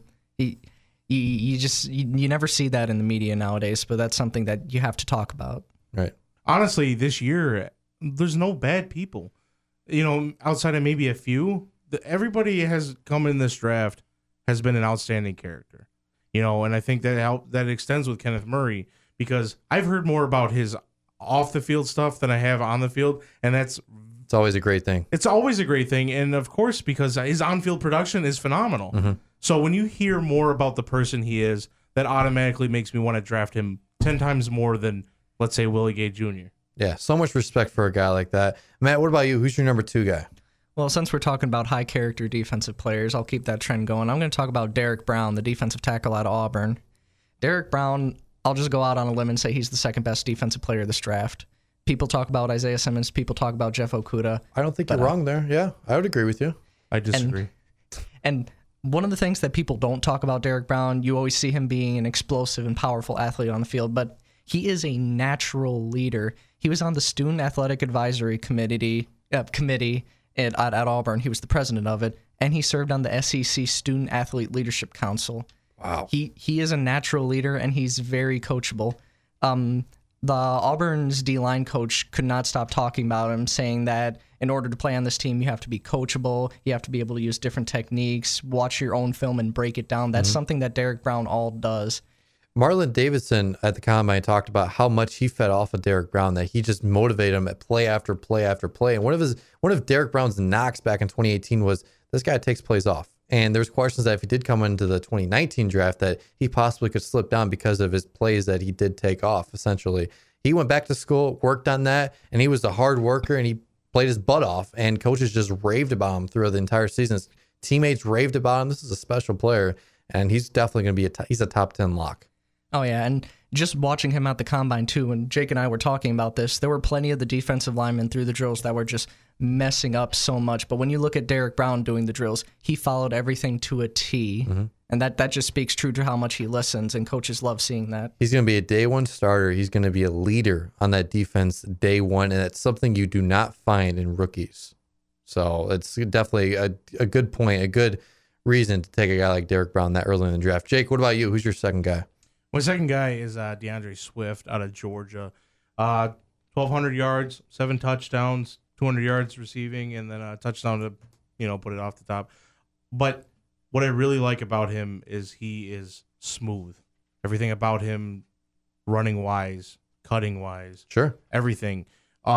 You never see that in the media nowadays, but that's something that you have to talk about. Right. Honestly, this year, there's no bad people. Outside of maybe a few, everybody has come in this draft has been an outstanding character. And I think that extends with Kenneth Murray, because I've heard more about his off the field stuff than I have on the field, and it's always a great thing. It's always a great thing, and of course, because his on-field production is phenomenal. Mm-hmm. So when you hear more about the person he is, that automatically makes me want to draft him 10 times more than, let's say, Willie Gay Jr. Yeah, so much respect for a guy like that. Matt, what about you? Who's your number 2 guy? Well, since we're talking about high character defensive players, I'll keep that trend going. I'm going to talk about Derek Brown, the defensive tackle out of Auburn. Derek Brown, I'll just go out on a limb and say he's the second best defensive player of this draft. People talk about Isaiah Simmons. People talk about Jeff Okuda. I don't think you're wrong there. Yeah, I would agree with you. I disagree. And one of the things that people don't talk about Derek Brown, you always see him being an explosive and powerful athlete on the field, but he is a natural leader. He was on the Student Athletic Advisory Committee at Auburn. He was the president of it, and he served on the SEC Student Athlete Leadership Council. Wow. He is a natural leader, and he's very coachable. The Auburn's D-line coach could not stop talking about him, saying that in order to play on this team, you have to be coachable, you have to be able to use different techniques, watch your own film and break it down. That's something that Derek Brown all does. Marlon Davidson at the Combine talked about how much he fed off of Derek Brown, that he just motivated him at play after play after play. And one of Derek Brown's knocks back in 2018 was this guy takes plays off. And there's questions that if he did come into the 2019 draft, that he possibly could slip down because of his plays that he did take off, essentially. He went back to school, worked on that, and he was a hard worker, and he played his butt off, and coaches just raved about him throughout the entire season. His teammates raved about him. This is a special player, and he's definitely going to be he's a top 10 lock. Oh, yeah, and just watching him at the Combine, too, when Jake and I were talking about this, there were plenty of the defensive linemen through the drills that were just messing up so much. But when you look at Derek Brown doing the drills, he followed everything to a T, and that just speaks true to how much he listens, and coaches love seeing that. He's going to be a day one starter. He's going to be a leader on that defense day one, and that's something you do not find in rookies. So it's definitely a good point, a good reason to take a guy like Derek Brown that early in the draft. Jake, what about you? Who's your second guy? My second guy is DeAndre Swift out of Georgia. 1,200 yards, 7 touchdowns, 200 yards receiving, and then a touchdown to, put it off the top. But what I really like about him is he is smooth. Everything about him, running wise, cutting wise, Sure, everything.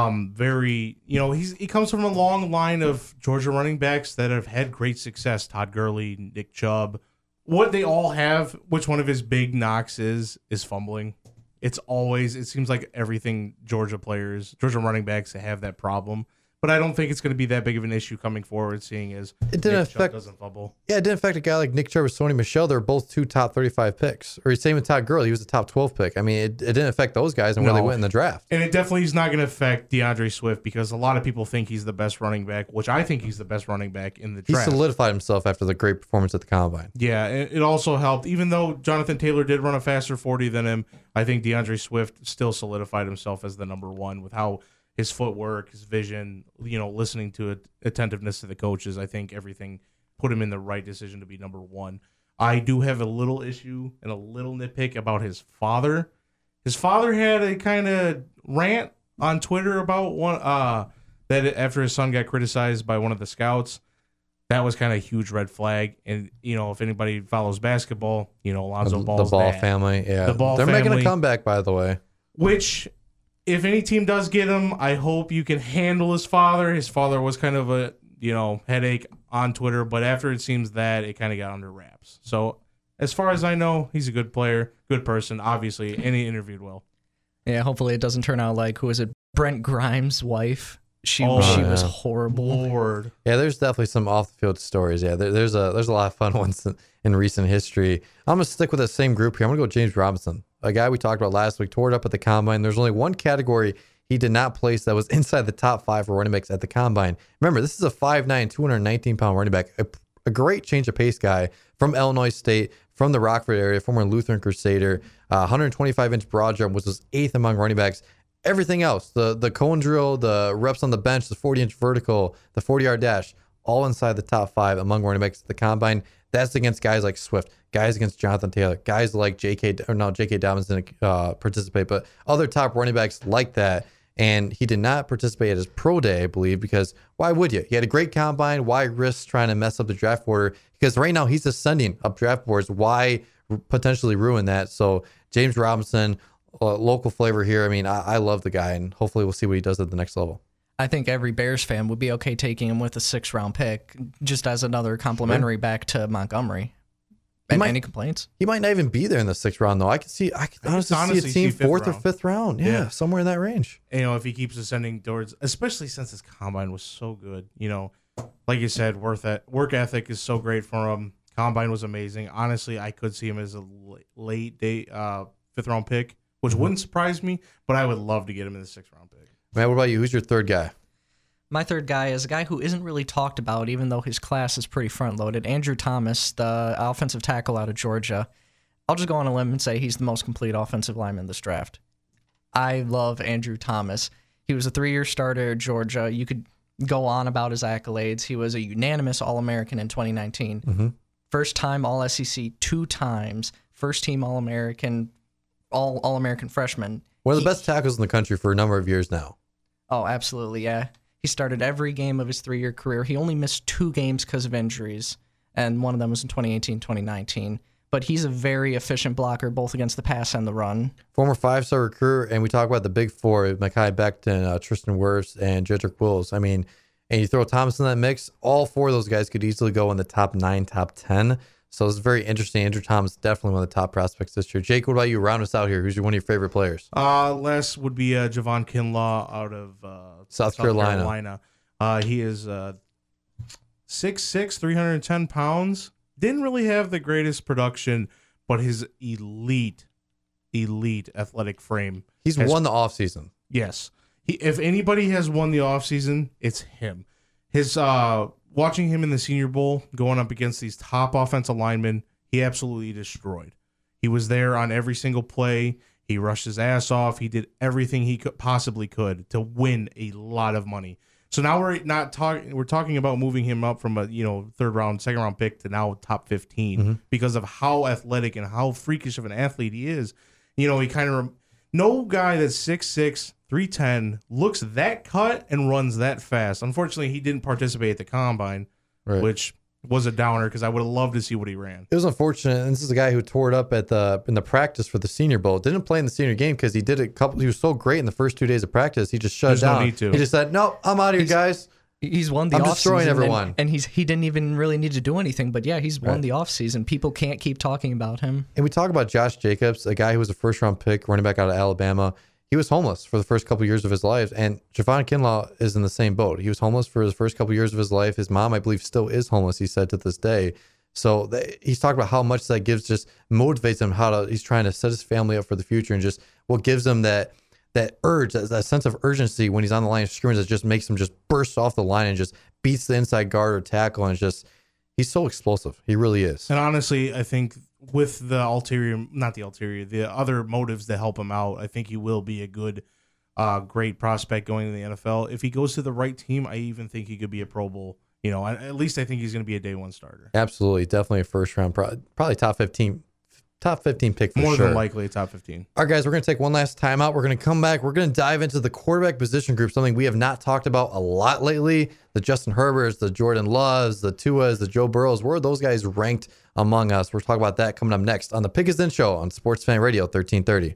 He comes from a long line of Georgia running backs that have had great success. Todd Gurley, Nick Chubb. What they all have, which one of his big knocks is fumbling. It seems like everything Georgia running backs have that problem. But I don't think it's going to be that big of an issue coming forward, seeing as Nick Chubb doesn't fumble. Yeah, it didn't affect a guy like Nick Chubb or Sony Michel. They're both 2 top 35 picks. Or same with Todd Gurley. He was a top 12 pick. I mean, it didn't affect those guys and where they went in the draft. And it definitely is not going to affect DeAndre Swift because a lot of people think he's the best running back, which I think he's the best running back in the draft. He solidified himself after the great performance at the Combine. Yeah, it also helped. Even though Jonathan Taylor did run a faster 40 than him, I think DeAndre Swift still solidified himself as the number one with how his footwork, his vision, listening to it, attentiveness to the coaches. I think everything put him in the right decision to be number one. I do have a little issue and a little nitpick about his father. His father had a kind of rant on Twitter about that after his son got criticized by one of the scouts. That was kind of a huge red flag. And, if anybody follows basketball, Lonzo Ball's the Ball dad. family, yeah. The Ball They're family. making a comeback, by the way. Which, if any team does get him, I hope you can handle his father. His father was kind of a, headache on Twitter, but after it seems that it kind of got under wraps. So as far as I know, he's a good player, good person, obviously, and he interviewed well. Yeah, hopefully it doesn't turn out like, who is it, Brent Grimes' wife? She was horrible. Lord. Yeah, there's definitely some off-the-field stories. Yeah, there's a lot of fun ones in recent history. I'm going to stick with the same group here. I'm going to go James Robinson, a guy we talked about last week, tore it up at the Combine. There's only one category he did not place that was inside the top 5 for running backs at the Combine. Remember, this is a 5'9", 219-pound running back, a great change of pace guy from Illinois State, from the Rockford area, former Lutheran Crusader, 125-inch broad jump, which was 8th among running backs. Everything else, the cone drill, the reps on the bench, the 40-inch vertical, the 40-yard dash, all inside the top 5 among running backs at the Combine. That's against guys like Swift, guys against Jonathan Taylor, guys like J.K. Dobbins didn't participate, but other top running backs like that. And he did not participate at his pro day, I believe, because why would you? He had a great Combine. Why risk trying to mess up the draft order? Because right now he's ascending up draft boards. Why potentially ruin that? So James Robinson, local flavor here. I mean, I love the guy, and hopefully we'll see what he does at the next level. I think every Bears fan would be okay taking him with a 6th-round pick, just as another complimentary back to Montgomery. Any complaints? He might not even be there in the 6th round, though. I could honestly see a team 4th or 5th round. Yeah, somewhere in that range. If he keeps ascending towards, especially since his Combine was so good. Like you said, work ethic is so great for him. Combine was amazing. Honestly, I could see him as a late day 5th round pick, which wouldn't surprise me, but I would love to get him in the 6th round pick. Matt, what about you? Who's your third guy? My third guy is a guy who isn't really talked about, even though his class is pretty front-loaded. Andrew Thomas, the offensive tackle out of Georgia. I'll just go on a limb and say he's the most complete offensive lineman in this draft. I love Andrew Thomas. He was a 3-year starter at Georgia. You could go on about his accolades. He was a unanimous All-American in 2019. Mm-hmm. First-time All-SEC 2 times. First-team All-American, All-American freshman. One of the best tackles in the country for a number of years now. Oh, absolutely, yeah. He started every game of his 3-year career. He only missed 2 games because of injuries, and one of them was in 2018, 2019. But he's a very efficient blocker, both against the pass and the run. Former 5-star recruit, and we talk about the big four, Mekhi Becton, Tristan Wirfs, and Jedrick Wills. I mean, and you throw Thomas in that mix, all 4 of those guys could easily go in the top 9, top 10. So it's very interesting. Andrew Thomas, definitely one of the top prospects this year. Jake, what about you? Round us out here. Who's one of your favorite players? Last would be Javon Kinlaw out of South Carolina. He is 6'6", 310 pounds. Didn't really have the greatest production, but his elite athletic frame. He's won the offseason. Yes. If anybody has won the offseason, it's him. His watching him in the Senior Bowl going up against these top offensive linemen, he absolutely destroyed. He was there on every single play. He rushed his ass off. He did everything he possibly could to win a lot of money. So now we're talking about moving him up from a 3rd round, 2nd round pick to now top 15 because of how athletic and how freakish of an athlete he is. He kind of no guy that's 6'6", 310 looks that cut and runs that fast. Unfortunately, he didn't participate at the combine, which was a downer because I would have loved to see what he ran. It was unfortunate, and this is a guy who tore it up in the practice for the Senior Bowl. Didn't play in the senior game because he was so great in the first 2 days of practice. He just shut it down. No need to. He just said, "No, I'm out of here, guys." He's won the I'm offseason. destroying everyone. And he didn't even really need to do anything. But yeah, he's won the offseason. People can't keep talking about him. And we talk about Josh Jacobs, a guy who was a 1st-round pick, running back out of Alabama. He was homeless for the first couple of years of his life, and Javon Kinlaw is in the same boat. He was homeless for his first couple of years of his life. His mom, I believe, still is homeless, he said, to this day. So he's talking about how much that gives, just motivates him, he's trying to set his family up for the future, and just what gives him that urge, that sense of urgency when he's on the line of scrimmage that just makes him just burst off the line and just beats the inside guard or tackle, and he's so explosive. He really is. And honestly, I think with the other motives that help him out, I think he will be a good, great prospect going to the NFL. If he goes to the right team, I even think he could be a Pro Bowl. At least I think he's going to be a day 1 starter. Absolutely. Definitely a 1st round, probably top 15 pick for More sure. than likely a top 15. All right, guys, we're going to take one last time out. We're going to come back. We're going to dive into the quarterback position group, something we have not talked about a lot lately. The Justin Herberts, the Jordan Loves, the Tuas, the Joe Burrows. Where are those guys ranked among us? We're talking about that coming up next on the Pick Is In Show on Sports Fan Radio 1330.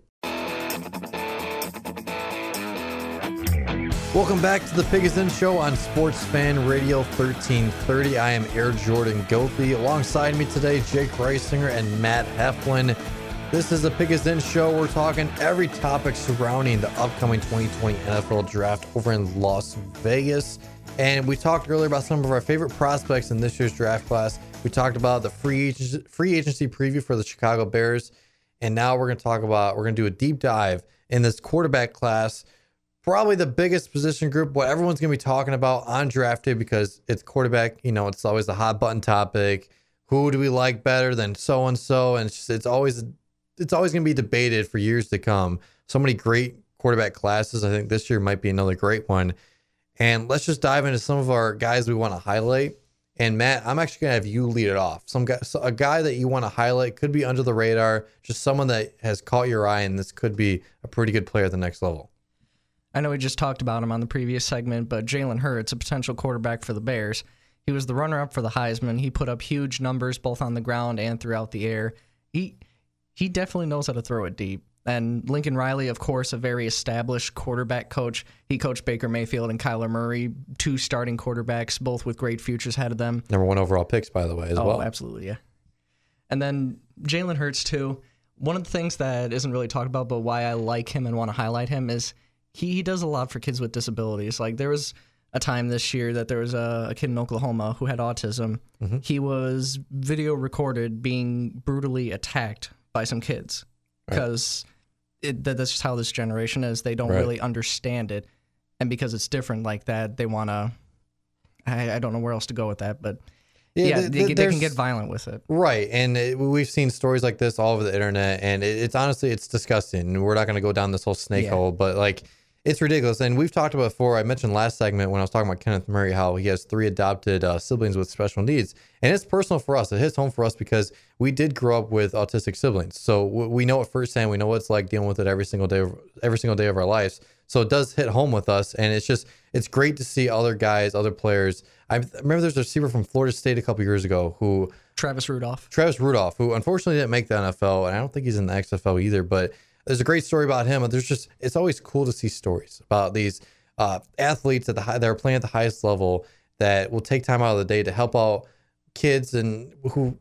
Welcome back to the Pick Is In Show on Sports Fan Radio 1330. I am Air Jordan Goethe. Alongside me today, Jake Reisinger and Matt Heflin. This is the Pick Is In Show. We're talking every topic surrounding the upcoming 2020 NFL Draft over in Las Vegas. And we talked earlier about some of our favorite prospects in this year's draft class. We talked about the free agency preview for the Chicago Bears. And now we're going to do a deep dive in this quarterback class. Probably the biggest position group, what everyone's going to be talking about on draft day, because it's quarterback. It's always the hot button topic. Who do we like better than so-and-so? And it's always going to be debated for years to come. So many great quarterback classes. I think this year might be another great one. And let's just dive into some of our guys we want to highlight. And Matt, I'm actually going to have you lead it off. A guy that you want to highlight, could be under the radar, just someone that has caught your eye, and this could be a pretty good player at the next level. I know we just talked about him on the previous segment, but Jalen Hurts, a potential quarterback for the Bears. He was the runner-up for the Heisman. He put up huge numbers both on the ground and throughout the air. He definitely knows how to throw it deep. And Lincoln Riley, of course, a very established quarterback coach. He coached Baker Mayfield and Kyler Murray, 2 starting quarterbacks, both with great futures ahead of them. Number 1 overall picks, by the way, as well. Oh, absolutely, yeah. And then Jalen Hurts, too. One of the things that isn't really talked about, but why I like him and want to highlight him is he does a lot for kids with disabilities. Like, there was a time this year that there was a kid in Oklahoma who had autism. Mm-hmm. He was video recorded being brutally attacked by some kids because that's just how this generation is. They don't really understand it. and because it's different like that, they want to. I don't know where else to go with that, but they can get violent with it. Right, and we've seen stories like this all over the internet, and it's honestly, it's disgusting. We're not going to go down this whole snake hole, but like, it's ridiculous. And we've talked about before. I mentioned last segment when I was talking about Kenneth Murray, how he has 3 adopted siblings with special needs, and it's personal for us. It hits home for us because we did grow up with autistic siblings, so we know it firsthand. We know what it's like dealing with it every single day of our lives. So it does hit home with us, and it's great to see other guys, other players. I remember there's a receiver from Florida State a couple years ago who Travis Rudolph, who unfortunately didn't make the NFL, and I don't think he's in the XFL either. But there's a great story about him. It's always cool to see stories about these athletes that are playing at the highest level that will take time out of the day to help out kids and who,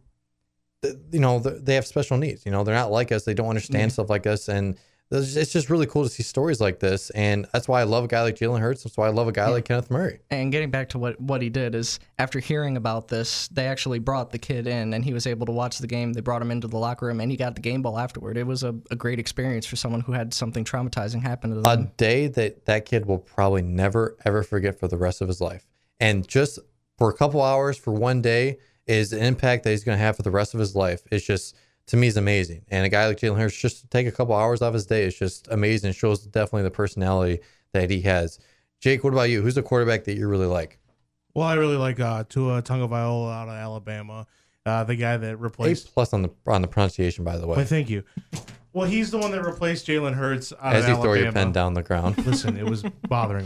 they have special needs. They're not like us. They don't understand stuff like us, and it's just really cool to see stories like this, and that's why I love a guy like Jalen Hurts. That's why I love a guy like Kenneth Murray. And getting back to what he did is, after hearing about this, they actually brought the kid in, and he was able to watch the game. They brought him into the locker room, and he got the game ball afterward. It was a great experience for someone who had something traumatizing happen to them. A day that kid will probably never, ever forget for the rest of his life. And just for a couple hours, for one day, is the impact that he's going to have for the rest of his life. It's just, to me, is amazing. And a guy like Jalen Hurts, just to take a couple hours off his day, is just amazing. It shows definitely the personality that he has. Jake, what about you? Who's the quarterback that you really like? Well, I really like Tua Tagovailoa out of Alabama, the guy that replaced A+ on the pronunciation, by the way. Well, thank you. Well, he's the one that replaced Jalen Hurts out As of you Alabama. throw your pen down the ground. Listen, it was bothering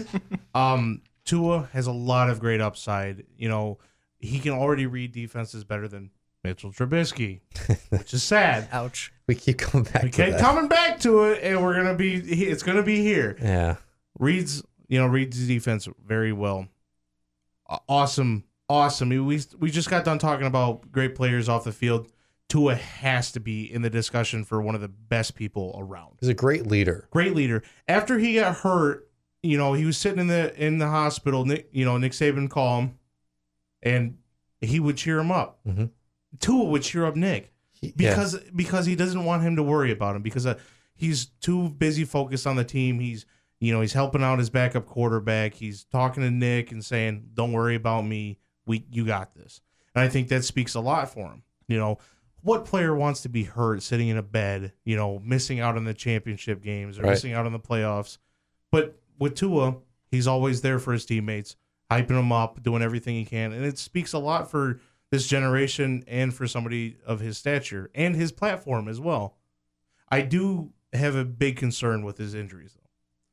me. Tua has a lot of great upside. He can already read defenses better than Mitchell Trubisky, which is sad. Ouch. We keep coming back to that. Coming back to it, and it's gonna be here. Yeah. Reads defense very well. Awesome. We just got done talking about great players off the field. Tua has to be in the discussion for one of the best people around. He's a great leader. Great leader. After he got hurt, he was sitting in the hospital. Nick Saban called him, and he would cheer him up. Mm-hmm. Tua would cheer up Nick because he doesn't want him to worry about him because he's too busy focused on the team. He's helping out his backup quarterback. He's talking to Nick and saying, "Don't worry about me. You got this." And I think that speaks a lot for him. What player wants to be hurt sitting in a bed, missing out on the championship games or missing out on the playoffs? But with Tua, he's always there for his teammates, hyping them up, doing everything he can. And it speaks a lot for this generation and for somebody of his stature and his platform as well. I do have a big concern with his injuries, though.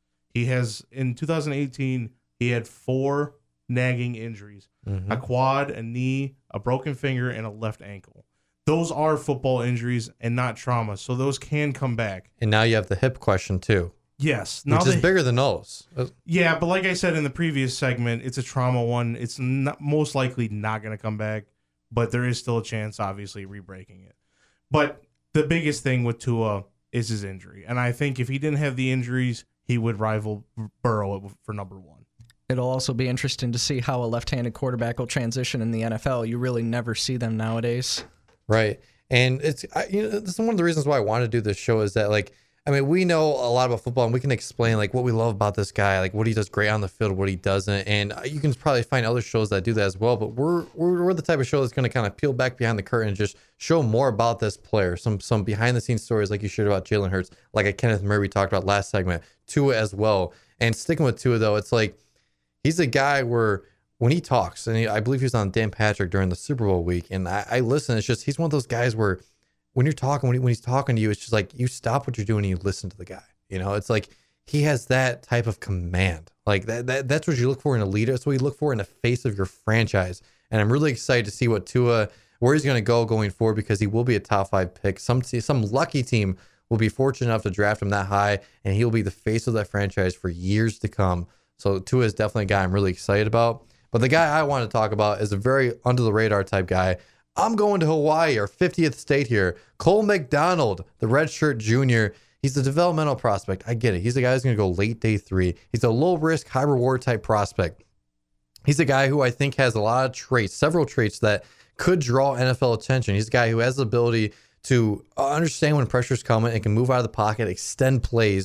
In 2018, he had 4 nagging injuries, a quad, a knee, a broken finger, and a left ankle. Those are football injuries and not trauma, so those can come back. And now you have the hip question, too. Yes. Which is bigger than those. Yeah, but like I said in the previous segment, it's a trauma one. It's most likely not going to come back, but there is still a chance, obviously, re-breaking it. But the biggest thing with Tua is his injury. And I think if he didn't have the injuries, he would rival Burrow for number 1. It'll also be interesting to see how a left-handed quarterback will transition in the NFL. You really never see them nowadays. Right. And this is one of the reasons why I want to do this show is that, we know a lot about football and we can explain what we love about this guy, what he does great on the field, what he doesn't. And you can probably find other shows that do that as well. But we're the type of show that's going to kind of peel back behind the curtain and just show more about this player, some behind the scenes stories like you shared about Jalen Hurts, like a Kenneth Murray we talked about last segment, Tua as well. And sticking with Tua, though, it's he's a guy where when he talks, and I believe he was on Dan Patrick during the Super Bowl week, and I listen, it's just, he's one of those guys where when you're talking, when he's talking to you, it's just you stop what you're doing and you listen to the guy. It's he has that type of command. That's what you look for in a leader. That's what you look for in the face of your franchise. And I'm really excited to see where he's going to go going forward, because he will be a top 5 pick. Some lucky team will be fortunate enough to draft him that high, and he'll be the face of that franchise for years to come. So Tua is definitely a guy I'm really excited about. But the guy I want to talk about is a very under the radar type guy. I'm going to Hawaii, our 50th state here. Cole McDonald, the redshirt junior. He's a developmental prospect. I get it. He's a guy who's going to go late day 3. He's a low risk, high reward type prospect. He's a guy who I think has a lot of traits, several traits that could draw NFL attention. He's a guy who has the ability to understand when pressure's coming and can move out of the pocket, extend plays.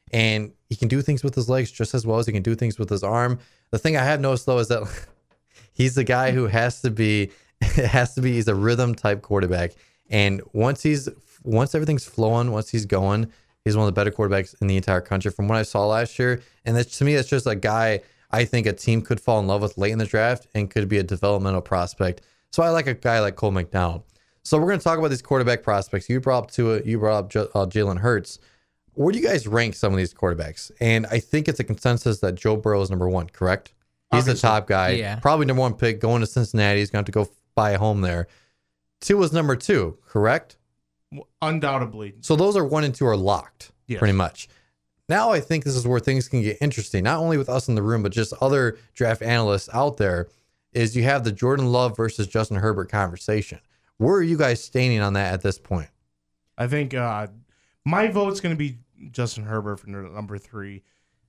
and he can do things with his legs just as well as he can do things with his arm. The thing I have noticed though is that he's the guy who has to be, he's a rhythm type quarterback. And once everything's flowing, once he's going, he's one of the better quarterbacks in the entire country from what I saw last year. And that's, to me, that's just a guy I think a team could fall in love with late in the draft and could be a developmental prospect. So I like a guy like Cole McDonald. So we're going to talk about these quarterback prospects. You brought up Jalen Hurts. Where do you guys rank some of these quarterbacks? And I think it's a consensus that Joe Burrow is number one, correct? He's the top guy. Yeah. Probably number one pick going to Cincinnati. He's going to have to go buy a home there. 2 was number 2, correct? Undoubtedly. So those are 1 and 2 are locked, Yes. pretty much. Now I think this is where things can get interesting, not only with us in the room, but just other draft analysts out there, is you have the Jordan Love versus Justin Herbert conversation. Where are you guys standing on that at this point? I think my vote's going to be Justin Herbert for number 3.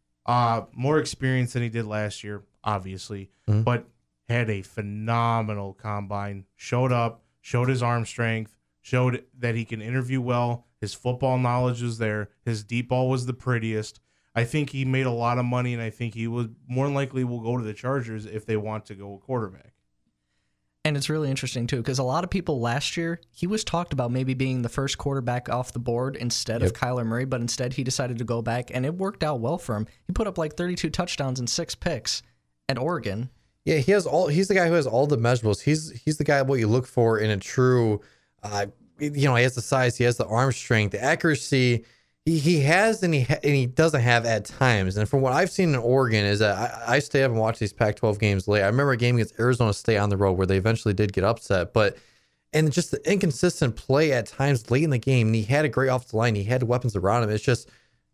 More experience than he did last year, obviously, but had a phenomenal combine. Showed up, showed his arm strength, showed that he can interview well. His football knowledge was there. His deep ball was the prettiest. I think he made a lot of money, and I think he would more than likely will go to the Chargers if they want to go a quarterback. And it's really interesting, too, because a lot of people last year, he was talked about maybe being the first quarterback off the board instead of Kyler Murray, but instead he decided to go back, and it worked out well for him. He put up like 32 touchdowns and 6 picks at Oregon. Yeah, he's the guy who has all the measurables. He's the guy what you look for in a true, he has the size, he has the arm strength, the accuracy. He has and he doesn't have at times. And from what I've seen in Oregon is that I stay up and watch these Pac-12 games late. I remember a game against Arizona State on the road where they eventually did get upset, and just the inconsistent play at times late in the game. And he had a great offensive line. He had weapons around him. It's just,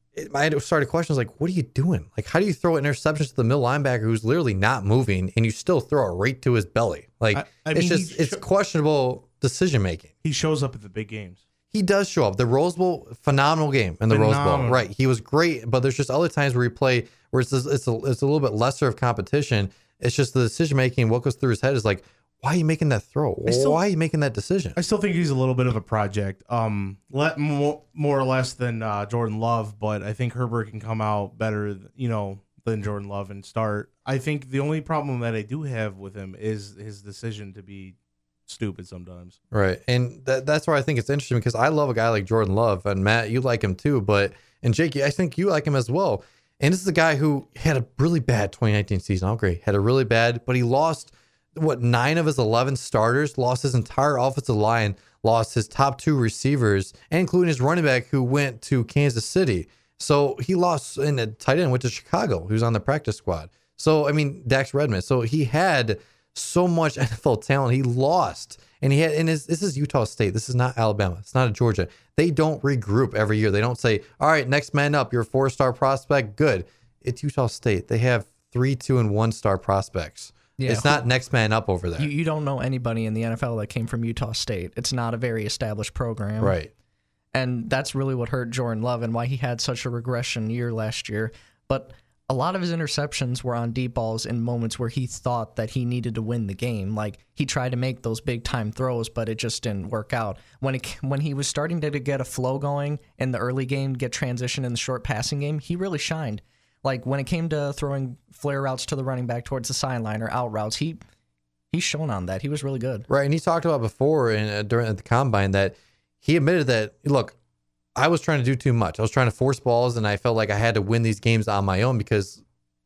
I started questions like, what are you doing? Like, how do you throw interceptions to the middle linebacker who's literally not moving and you still throw it right to his belly? Like, it's questionable decision making. He shows up at the big games. He does show up. The Rose Bowl, phenomenal game in the Rose Bowl. Right. He was great, but there's just other times where he play where it's a little bit lesser of competition. It's just the decision making, what goes through his head is like, why are you making that throw? Why are you making that decision? I still think he's a little bit of a project. More or less than Jordan Love, but I think Herbert can come out better, than Jordan Love and start. I think the only problem that I do have with him is his decision to be stupid sometimes. Right. And that's where I think it's interesting because I love a guy like Jordan Love, and Matt, you like him too, and Jake, I think you like him as well. And this is a guy who had a really bad 2019 season. I'll agree. Had a really bad, but he lost 9 of his 11 starters, lost his entire offensive line, lost his top 2 receivers, and including his running back who went to Kansas City. So he lost, and a tight end went to Chicago, who's on the practice squad. So, Dax Redmond. So he had so much NFL talent. He lost, and this is Utah State. This is not Alabama. It's not Georgia. They don't regroup every year. They don't say, all right, next man up, you're a 4-star prospect. Good. It's Utah State. They have 3, 2, and 1-star prospects. Yeah, it's not next man up over there. You don't know anybody in the NFL that came from Utah State. It's not a very established program. Right. And that's really what hurt Jordan Love and why he had such a regression year last year. But a lot of his interceptions were on deep balls in moments where he thought that he needed to win the game. Like, he tried to make those big-time throws, but it just didn't work out. When he was starting to get a flow going in the early game, get transition in the short passing game, he really shined. Like, when it came to throwing flare routes to the running back towards the sideline or out routes, he's shown on that. He was really good. Right, and he talked about before during the combine that he admitted that, look, I was trying to do too much. I was trying to force balls, and I felt like I had to win these games on my own because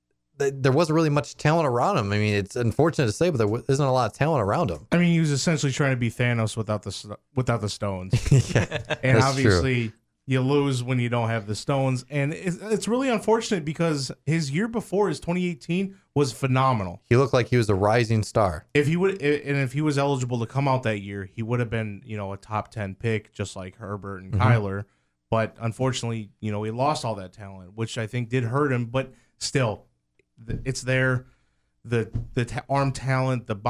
there wasn't really much talent around him. It's unfortunate to say, but there isn't a lot of talent around him. He was essentially trying to be Thanos without the stones. Yeah, and obviously true. You lose when you don't have the stones, and it's really unfortunate because his year before, his 2018, was phenomenal. He looked like he was a rising star. If he was eligible to come out that year, he would have been a top 10 pick, just like Herbert and Kyler. But unfortunately, he lost all that talent, which I think did hurt him. But still, it's there. The arm talent, the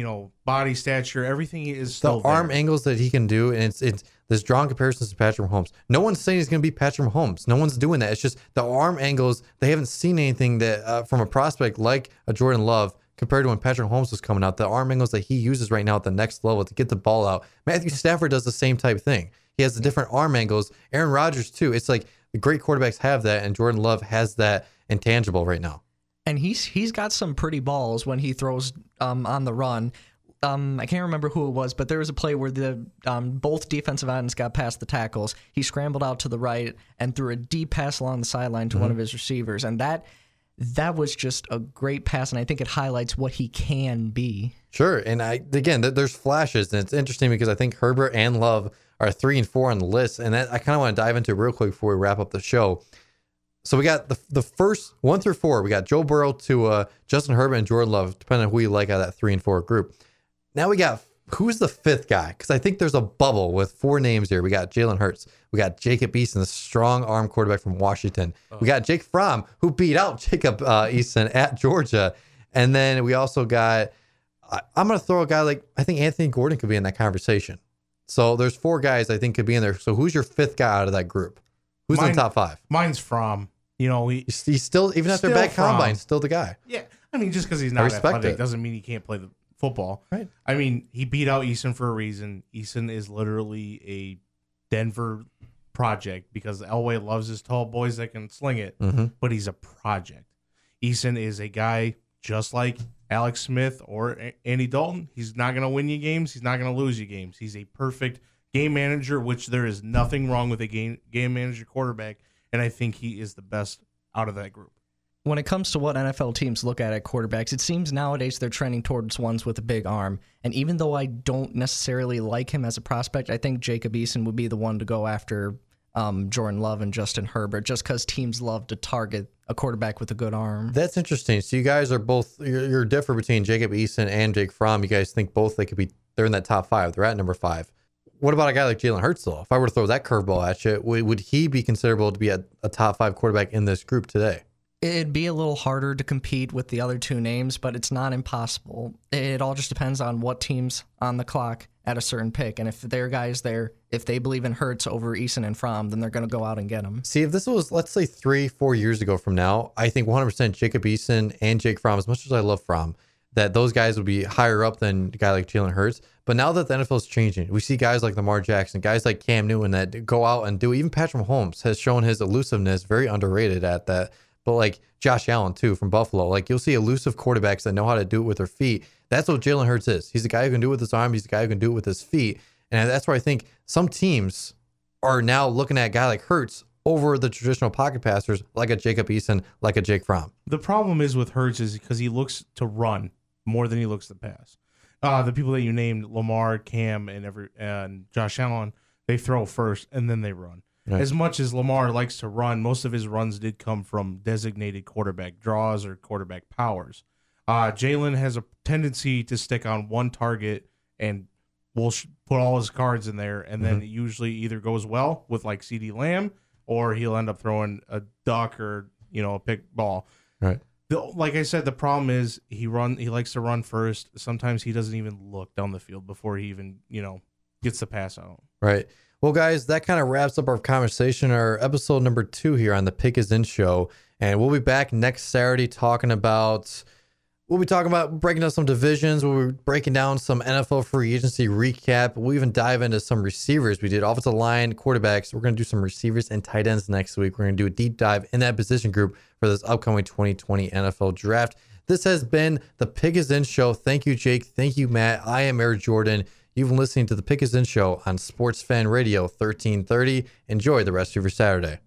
body stature, everything is still the arm there. Angles that he can do, and it's there's drawing comparisons to Patrick Mahomes. No one's saying he's going to be Patrick Mahomes. No one's doing that. It's just the arm angles. They haven't seen anything that from a prospect like a Jordan Love compared to when Patrick Mahomes was coming out. The arm angles that he uses right now at the next level to get the ball out. Matthew Stafford does the same type thing. He has the different arm angles. Aaron Rodgers too. It's like great quarterbacks have that, and Jordan Love has that intangible right now. And he's got some pretty balls when he throws on the run. I can't remember who it was, but there was a play where the both defensive ends got past the tackles. He scrambled out to the right and threw a deep pass along the sideline to one of his receivers, and that was just a great pass, and I think it highlights what he can be. Sure, and again, there's flashes, and it's interesting because I think Herbert and Love are 3 and 4 on the list, and I kind of want to dive into it real quick before we wrap up the show. So we got the first 1 through 4. We got Joe Burrow to Justin Herbert and Jordan Love, depending on who you like out of that 3 and 4 group. Now we got, who's the fifth guy? Because I think there's a bubble with 4 names here. We got Jalen Hurts. We got Jacob Eason, the strong arm quarterback from Washington. We got Jake Fromm, who beat out Jacob Eason at Georgia. And then we also got, I'm going to throw a guy like, I think Anthony Gordon could be in that conversation. So there's 4 guys I think could be in there. So who's your fifth guy out of that group? Who's in the top 5? Mine's Fromm. You know, he's still, even after back combine, still the guy. Yeah. I mean, just because he's not athletic doesn't mean he can't play the football. Right. I mean, he beat out Eason for a reason. Eason is literally a Denver project because Elway loves his tall boys that can sling it, but he's a project. Eason is a guy just like Alex Smith or Andy Dalton. He's not going to win you games. He's not going to lose you games. He's a perfect game manager, which there is nothing wrong with a game manager quarterback, and I think he is the best out of that group. When it comes to what NFL teams look at quarterbacks, it seems nowadays they're trending towards ones with a big arm. And even though I don't necessarily like him as a prospect, I think Jacob Eason would be the one to go after Jordan Love and Justin Herbert, just because teams love to target a quarterback with a good arm. That's interesting. So you guys are both, you're different between Jacob Eason and Jake Fromm. You guys think both they're in that top 5. They're at number 5. What about a guy like Jalen Hurts, though? If I were to throw that curveball at you, would he be considerable to be a top 5 quarterback in this group today? It'd be a little harder to compete with the other 2 names, but it's not impossible. It all just depends on what team's on the clock at a certain pick. And if their guys there, if they believe in Hurts over Eason and Fromm, then they're going to go out and get him. See, if this was, let's say, 3-4 years ago from now, I think 100% Jacob Eason and Jake Fromm, as much as I love Fromm, that those guys would be higher up than a guy like Jalen Hurts. But now that the NFL is changing, we see guys like Lamar Jackson, guys like Cam Newton that go out and do. Even Patrick Mahomes has shown his elusiveness, very underrated at that. But like Josh Allen, too, from Buffalo. Like, you'll see elusive quarterbacks that know how to do it with their feet. That's what Jalen Hurts is. He's the guy who can do it with his arm. He's the guy who can do it with his feet. And that's where I think some teams are now looking at a guy like Hurts over the traditional pocket passers like a Jacob Eason, like a Jake Fromm. The problem is with Hurts is because he looks to run more than he looks to pass. The people that you named, Lamar, Cam, and Josh Allen, they throw first and then they run. Right. As much as Lamar likes to run, most of his runs did come from designated quarterback draws or quarterback powers. Jalen has a tendency to stick on one target and will put all his cards in there, and then it usually either goes well with like CeeDee Lamb, or he'll end up throwing a duck or a pick ball. Right. Like I said, the problem is he likes to run first. Sometimes he doesn't even look down the field before he even gets the pass out. Right. Well, guys, that kind of wraps up our conversation, our episode number 2 here on the Pick Is In show. And we'll be back next Saturday we'll be talking about breaking down some divisions. We'll be breaking down some NFL free agency recap. We'll even dive into some receivers. We did offensive line, quarterbacks. We're going to do some receivers and tight ends next week. We're going to do a deep dive in that position group for this upcoming 2020 NFL draft. This has been the Pick Is In show. Thank you, Jake. Thank you, Matt. I am Eric Jordan. You've been listening to the Pick Is In show on Sports Fan Radio 1330. Enjoy the rest of your Saturday.